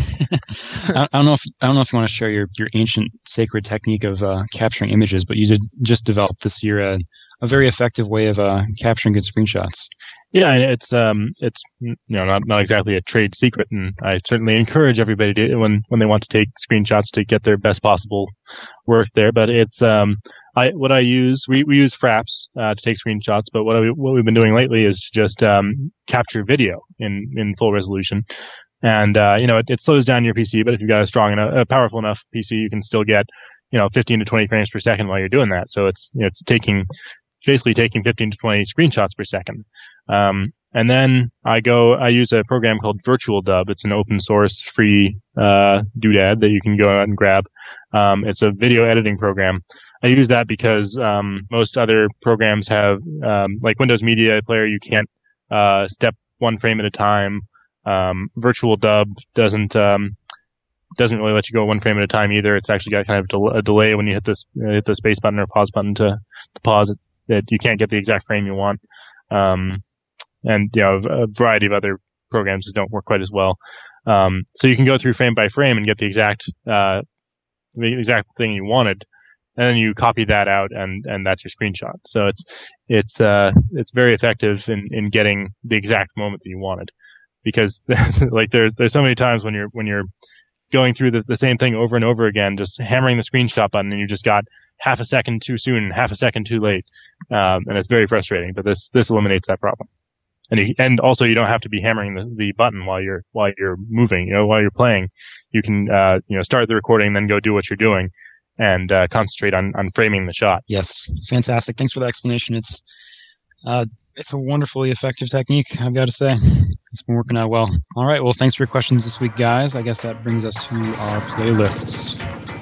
I don't know if I don't know if you want to share your, your ancient sacred technique of uh, capturing images, but you did just develop this year a, a very effective way of uh, capturing good screenshots. Yeah, it's um, it's you know not not exactly a trade secret, and I certainly encourage everybody to when when they want to take screenshots to get their best possible work there. But it's um, I what I use we, we use Fraps uh, to take screenshots, but what I, what we've been doing lately is to just um, capture video in in full resolution. And, uh, you know, it, it slows down your P C, but if you've got a strong enough, a powerful enough P C, you can still get, you know, fifteen to twenty frames per second while you're doing that. So it's, it's taking, basically taking fifteen to twenty screenshots per second. Um, and then I go, I use a program called Virtual Dub. It's an open source free, uh, doodad that you can go out and grab. Um, it's a video editing program. I use that because, um, most other programs have, um, like Windows Media Player, you can't, uh, step one frame at a time. Um, Virtual Dub doesn't, um, doesn't really let you go one frame at a time either. It's actually got kind of del- a delay when you hit this, uh, hit the space button or pause button to, to pause it, that you can't get the exact frame you want. Um, and, you know, a variety of other programs that don't work quite as well. Um, so you can go through frame by frame and get the exact, uh, the exact thing you wanted. And then you copy that out and, and that's your screenshot. So it's, it's, uh, it's very effective in, in getting the exact moment that you wanted. Because like there's there's so many times when you're when you're going through the, the same thing over and over again, just hammering the screenshot button, and you just got half a second too soon and half a second too late, um, and it's very frustrating. But this this eliminates that problem, and you, and also you don't have to be hammering the, the button while you're while you're moving. You know, while you're playing, you can uh, you know start the recording, then go do what you're doing, and uh, concentrate on on framing the shot. Yes, fantastic. Thanks for the explanation. It's uh, it's a wonderfully effective technique, I've got to say. It's been working out well. All right, well, thanks for your questions this week, guys. I guess that brings us to our playlists.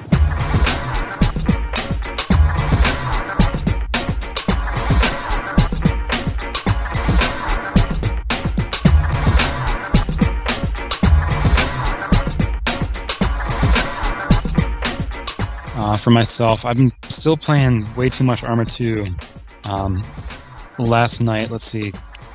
Uh, for myself, I've been still playing way too much Arma two. Um, last night, let's see.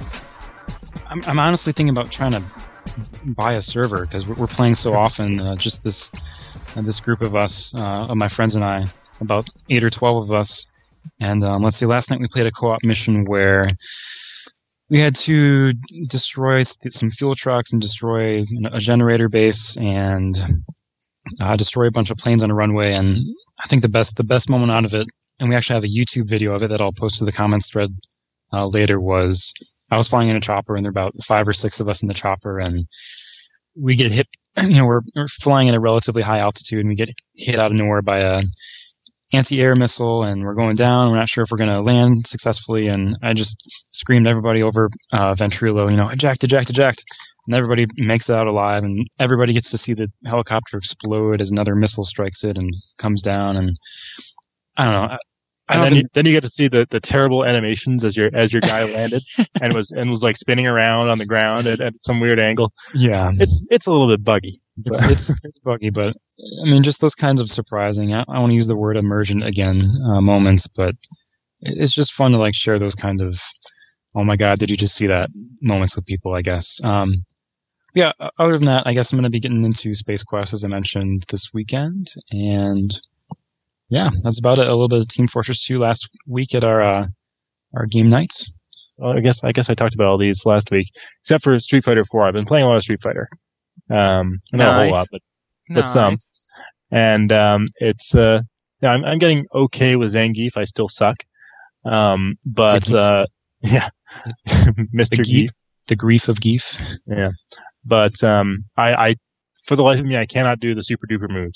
I'm, I'm honestly thinking about trying to buy a server because we're, we're playing so often. Uh, just this uh, this group of us, uh, of my friends and I, about eight or twelve of us. And um, let's see, last night we played a co-op mission where we had to destroy some fuel trucks and destroy a generator base and uh, destroy a bunch of planes on a runway. And I think the best the best moment out of it, and we actually have a YouTube video of it that I'll post to the comments thread uh, later, was I was flying in a chopper, and there are about five or six of us in the chopper, and we get hit. You know, we're, we're flying at a relatively high altitude, and we get hit out of nowhere by a anti-air missile, and we're going down. We're not sure if we're going to land successfully, and I just screamed everybody over uh, Ventrilo, you know, eject, eject, eject, and everybody makes it out alive, and everybody gets to see the helicopter explode as another missile strikes it and comes down, and I don't know. I, I And don't then you, think, then you get to see the, the terrible animations as your as your guy landed and was and was like spinning around on the ground at, at some weird angle. yeah, It's it's a little bit buggy. It's, it's it's buggy, but I mean, just those kinds of surprising. I, I want to use the word emergent again, uh, moments, but it's just fun to like share those kind of, oh my god, did you just see that moments with people? I guess. Um, yeah. Other than that, I guess I'm going to be getting into Space Quest as I mentioned this weekend, and yeah, that's about it. A little bit of Team Fortress two last week at our uh, our game nights. Well, I guess I guess I talked about all these last week, except for Street Fighter four. I've been playing a lot of Street Fighter. Um, not Nice. a whole lot, but but some. Nice. And um, it's uh, yeah, I'm, I'm getting okay with Zangief. I still suck. Um, but The uh, yeah, Mister The Geef. Geef, the grief of Geef. Yeah, but um, I, I for the life of me, I cannot do the super duper moves.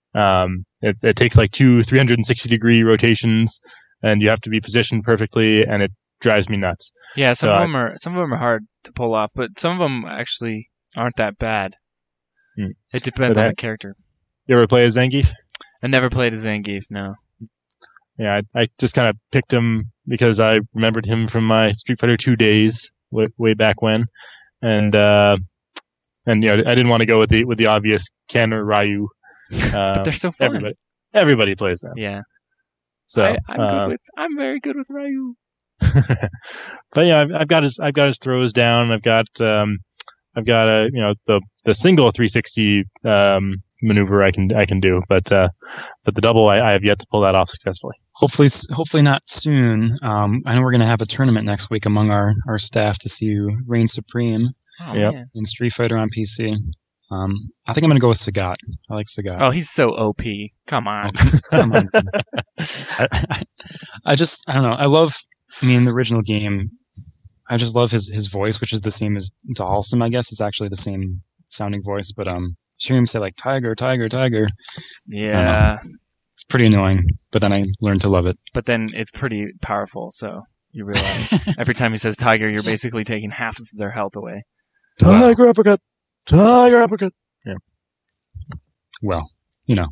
Um, it, it takes like two three hundred sixty degree rotations, and you have to be positioned perfectly, and it drives me nuts. Yeah, some So of I- them are some of them are hard to pull off, but some of them actually aren't that bad. Hmm. It depends But on that- the character. You ever play as Zangief? I never played as Zangief. No. Yeah, I, I just kind of picked him because I remembered him from my Street Fighter two days way, way back when, and uh, and you know I didn't want to go with the with the obvious Ken or Ryu. Uh, But they're so fun. Everybody, everybody plays them. Yeah. So, I, I'm uh, good with. I'm very good with Ryu. but yeah, I've, I've got his I've got his throws down. I've got um, I've got a you know the the single three sixty um maneuver I can I can do, but uh, but the double I, I have yet to pull that off successfully. Hopefully, hopefully not soon. Um, I know we're going to have a tournament next week among our, our staff to see you reign supreme Oh, Yep. man. in Street Fighter on P C. Um, I think I'm going to go with Sagat. I like Sagat. Oh, he's so O P. Come on. Come on. I, I, I just, I don't know. I love, I mean, the original game, I just love his, his voice, which is the same as Dhalsim, I guess. It's actually the same sounding voice, but um, hearing him say like, Tiger, Tiger, Tiger, Yeah, it's pretty annoying, but then I learned to love it. but then it's pretty powerful. So you realize every time he says tiger, you're basically taking half of their health away. Tiger uppercut, tiger uppercut. Yeah. Well, you know.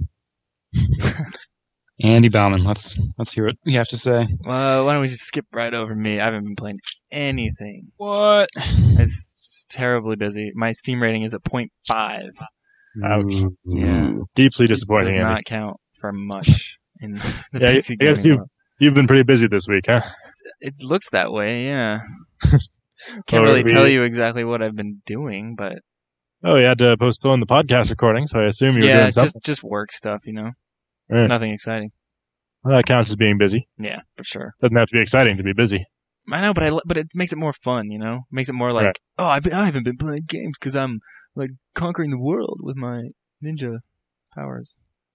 Andy Bauman, let's let's hear what you have to say. Well, why don't we just skip right over me? I haven't been playing anything. What? It's just terribly busy. My Steam rating is at point five. Ouch. Yeah. Deeply Does disappointing. Andy. not count for much in the Yeah, P C I guess gaming you- world. You've been pretty busy this week, huh? It looks that way, yeah. Can't Or really we- tell you exactly what I've been doing, but Oh, you had to postpone the podcast recording, so I assume you were yeah, doing something. just just work stuff, you know. Right. Nothing exciting. Well, that counts as being busy. Yeah, for sure. Doesn't have to be exciting to be busy. I know, but I li- but it makes it more fun, you know. Makes it more like, Right. oh, I've been, I haven't been playing games because I'm like conquering the world with my ninja powers.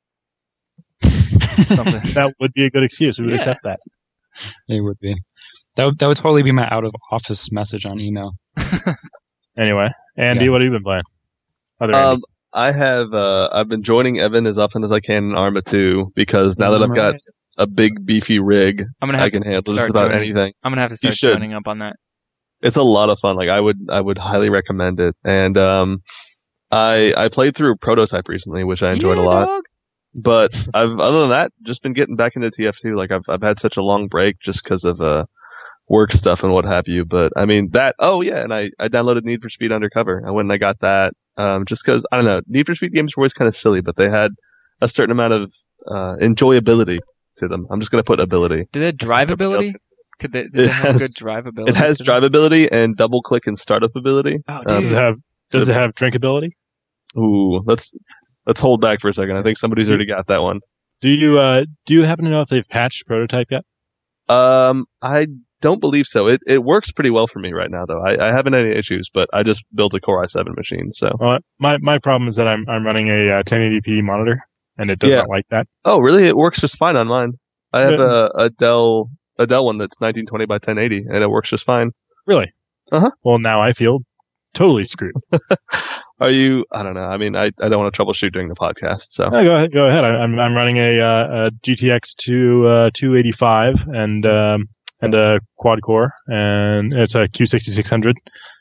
Something. That would be a good excuse. We would Yeah. accept that. It would be. That would, that would totally be my out of office message on email. Anyway, Andy, Yeah. what have you been playing? Other Andy. Um, I have. Uh, I've been joining Evan as often as I can in Arma two because now that I've got Right. a big beefy rig, I'm gonna have I can to handle start just about joining. anything. I'm gonna have to You start should. joining up on that. It's a lot of fun. Like I would, I would highly recommend it. And um, I I played through Prototype recently, which I enjoyed Yeah, a lot. dog. But I've other than that, just been getting back into T F two. Like I've I've had such a long break just because of uh work stuff and what have you. But I mean that. Oh yeah, and I I downloaded Need for Speed Undercover. I went and I got that. Um, just because I don't know, Need for Speed games were always kind of silly, but they had a certain amount of uh enjoyability to them. I'm just gonna put ability. Did it drive ability? Could they, did It they have has- good drive ability? It has to them? drive ability and double click and startup ability. Oh, Um, Does dude. it have Does it have drinkability? Ooh, let's let's hold back for a second. I think somebody's already got that one. Do you uh Do you happen to know if they've patched Prototype yet? Um, I don't believe so. It it works pretty well for me right now, though. I, I haven't had any issues, but I just built a Core i seven machine, so. Well, my my problem is that I'm I'm running a uh, ten eighty p monitor, and it does Yeah. not like that. Oh, really? It works just fine on mine. I have Yeah. a, a Dell a Dell one that's nineteen twenty by ten eighty, and it works just fine. Really? Uh-huh. Well, now I feel totally screwed. Are you? I don't know. I mean, I, I don't want to troubleshoot during the podcast, so. No, go ahead. Go ahead. I, I'm I'm running a, uh, a G T X two uh, two eighty-five and um, and a quad core, and it's a Q sixty-six hundred,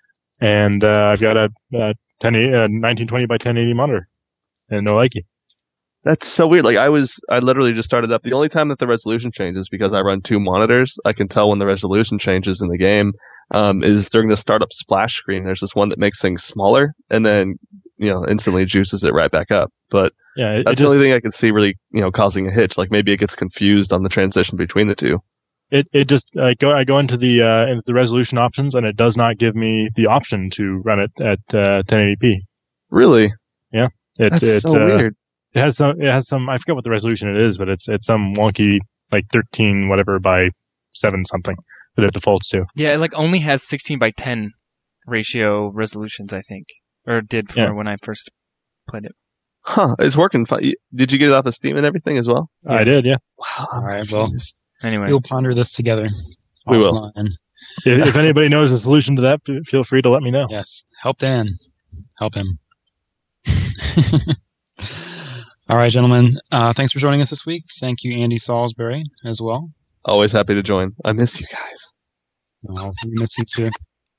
and uh, I've got a, a ten uh, nineteen twenty by ten eighty monitor, and no likey. That's so weird. Like I was, I literally just started up. The only time that the resolution changes because I run two monitors. I can tell when the resolution changes in the game um, is during the startup splash screen. There's this one that makes things smaller and then you know instantly juices it right back up. But Yeah, it, it that's the just only thing I can see really you know causing a hitch. Like maybe it gets confused on the transition between the two. it it just I go I go into the uh, into the resolution options, and it does not give me the option to run it at uh, ten eighty p. Really? It, That's it, so uh, weird. It has some. It has some. I forget what the resolution it is, but it's it's some wonky like thirteen whatever by seven something that it defaults to. Yeah, it like only has sixteen by ten ratio resolutions, I think, or it did for Yeah. when I first played it. Huh? It's working fine. Did you get it off of Steam and everything as well? I did, yeah. Wow. All right, well, Anyway, we'll ponder this together. We will. offline. If, if anybody knows the solution to that, f- feel free to let me know. Yes, help Dan. Help him. All right, gentlemen. Uh, thanks for joining us this week. Thank you, Andy Salisbury, as well. Always happy to join. I miss you guys. Oh, we miss you too.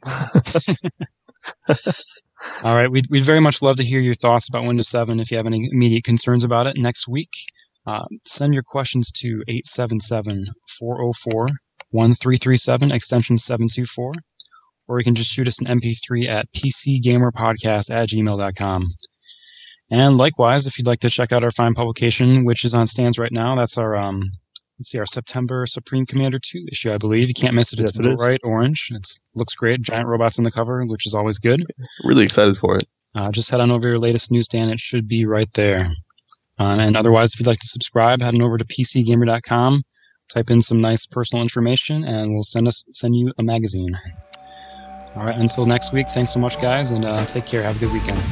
All right, we'd, we'd very much love to hear your thoughts about Windows seven. If you have any immediate concerns about it next week, uh, send your questions to eight seven seven, four oh four, one three three seven, extension seven two four, or you can just shoot us an M P three at pcgamerpodcast at gmail dot com. And likewise, if you'd like to check out our fine publication, which is on stands right now, that's our um, let's see, our September Supreme Commander two issue, I believe. You can't miss it. It's Yes, it is. bright orange. It looks great. Giant robots on the cover, which is always good. Really excited for it. Uh, just head on over to your latest newsstand. It should be right there. Um, and otherwise, if you'd like to subscribe, head on over to p c gamer dot com, type in some nice personal information, and we'll send us send you a magazine. All right, until next week, thanks so much, guys, and uh, take care. Have a good weekend.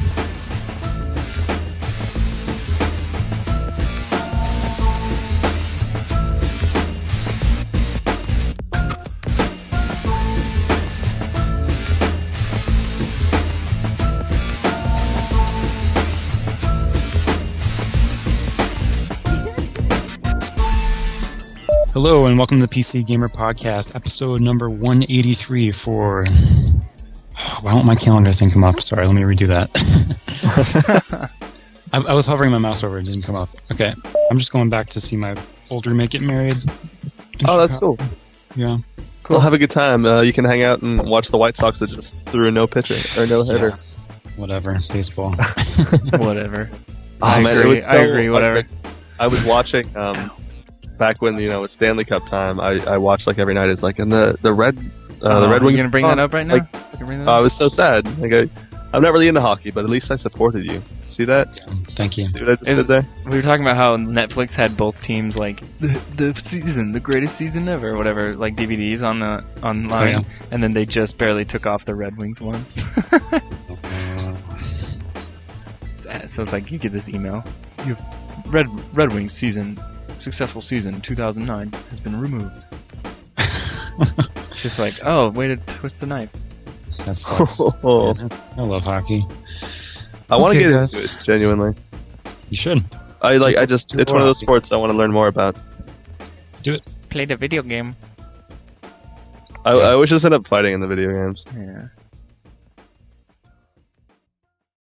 Hello and welcome to the P C Gamer Podcast, episode number one eighty-three for... Why won't my calendar thing come up? Sorry, let me redo that. I, I was hovering my mouse over it, it didn't come up. Okay, I'm just going back to see my old roommate get married. Oh, that's cool. Yeah. Cool. Well, have a good time. Uh, you can hang out and watch the White Sox that just threw a no pitcher or no hitter. Yeah. Whatever, baseball. Whatever. Oh, I man, agree. it was so I agree. Whatever. I was watching um, back when you know it's Stanley Cup time. I, I watched like every night. It's like and the the red uh, the Oh, Red you Wings. gonna bring oh, that up right it's now? Like, You gonna bring that oh, up? I was so sad. Like I, I'm not really into hockey, but at least I supported you. See that? Thank you. See what I just And did there? We were talking about how Netflix had both teams like the, the season, the greatest season ever, or whatever, like D V Ds on the online, Oh, yeah. and then they just barely took off the Red Wings one. So it's like you get this email, you Red Red Wings season, successful season two thousand nine has been removed. It's just like, oh, way to twist the knife. That sucks. Oh. Yeah, I love hockey. I want to Okay, get guys. into it genuinely. You should. I like. I just. Do It's one of those hockey. sports I want to learn more about. Do it. Play the video game. I, I wish just end up fighting in the video games. Yeah.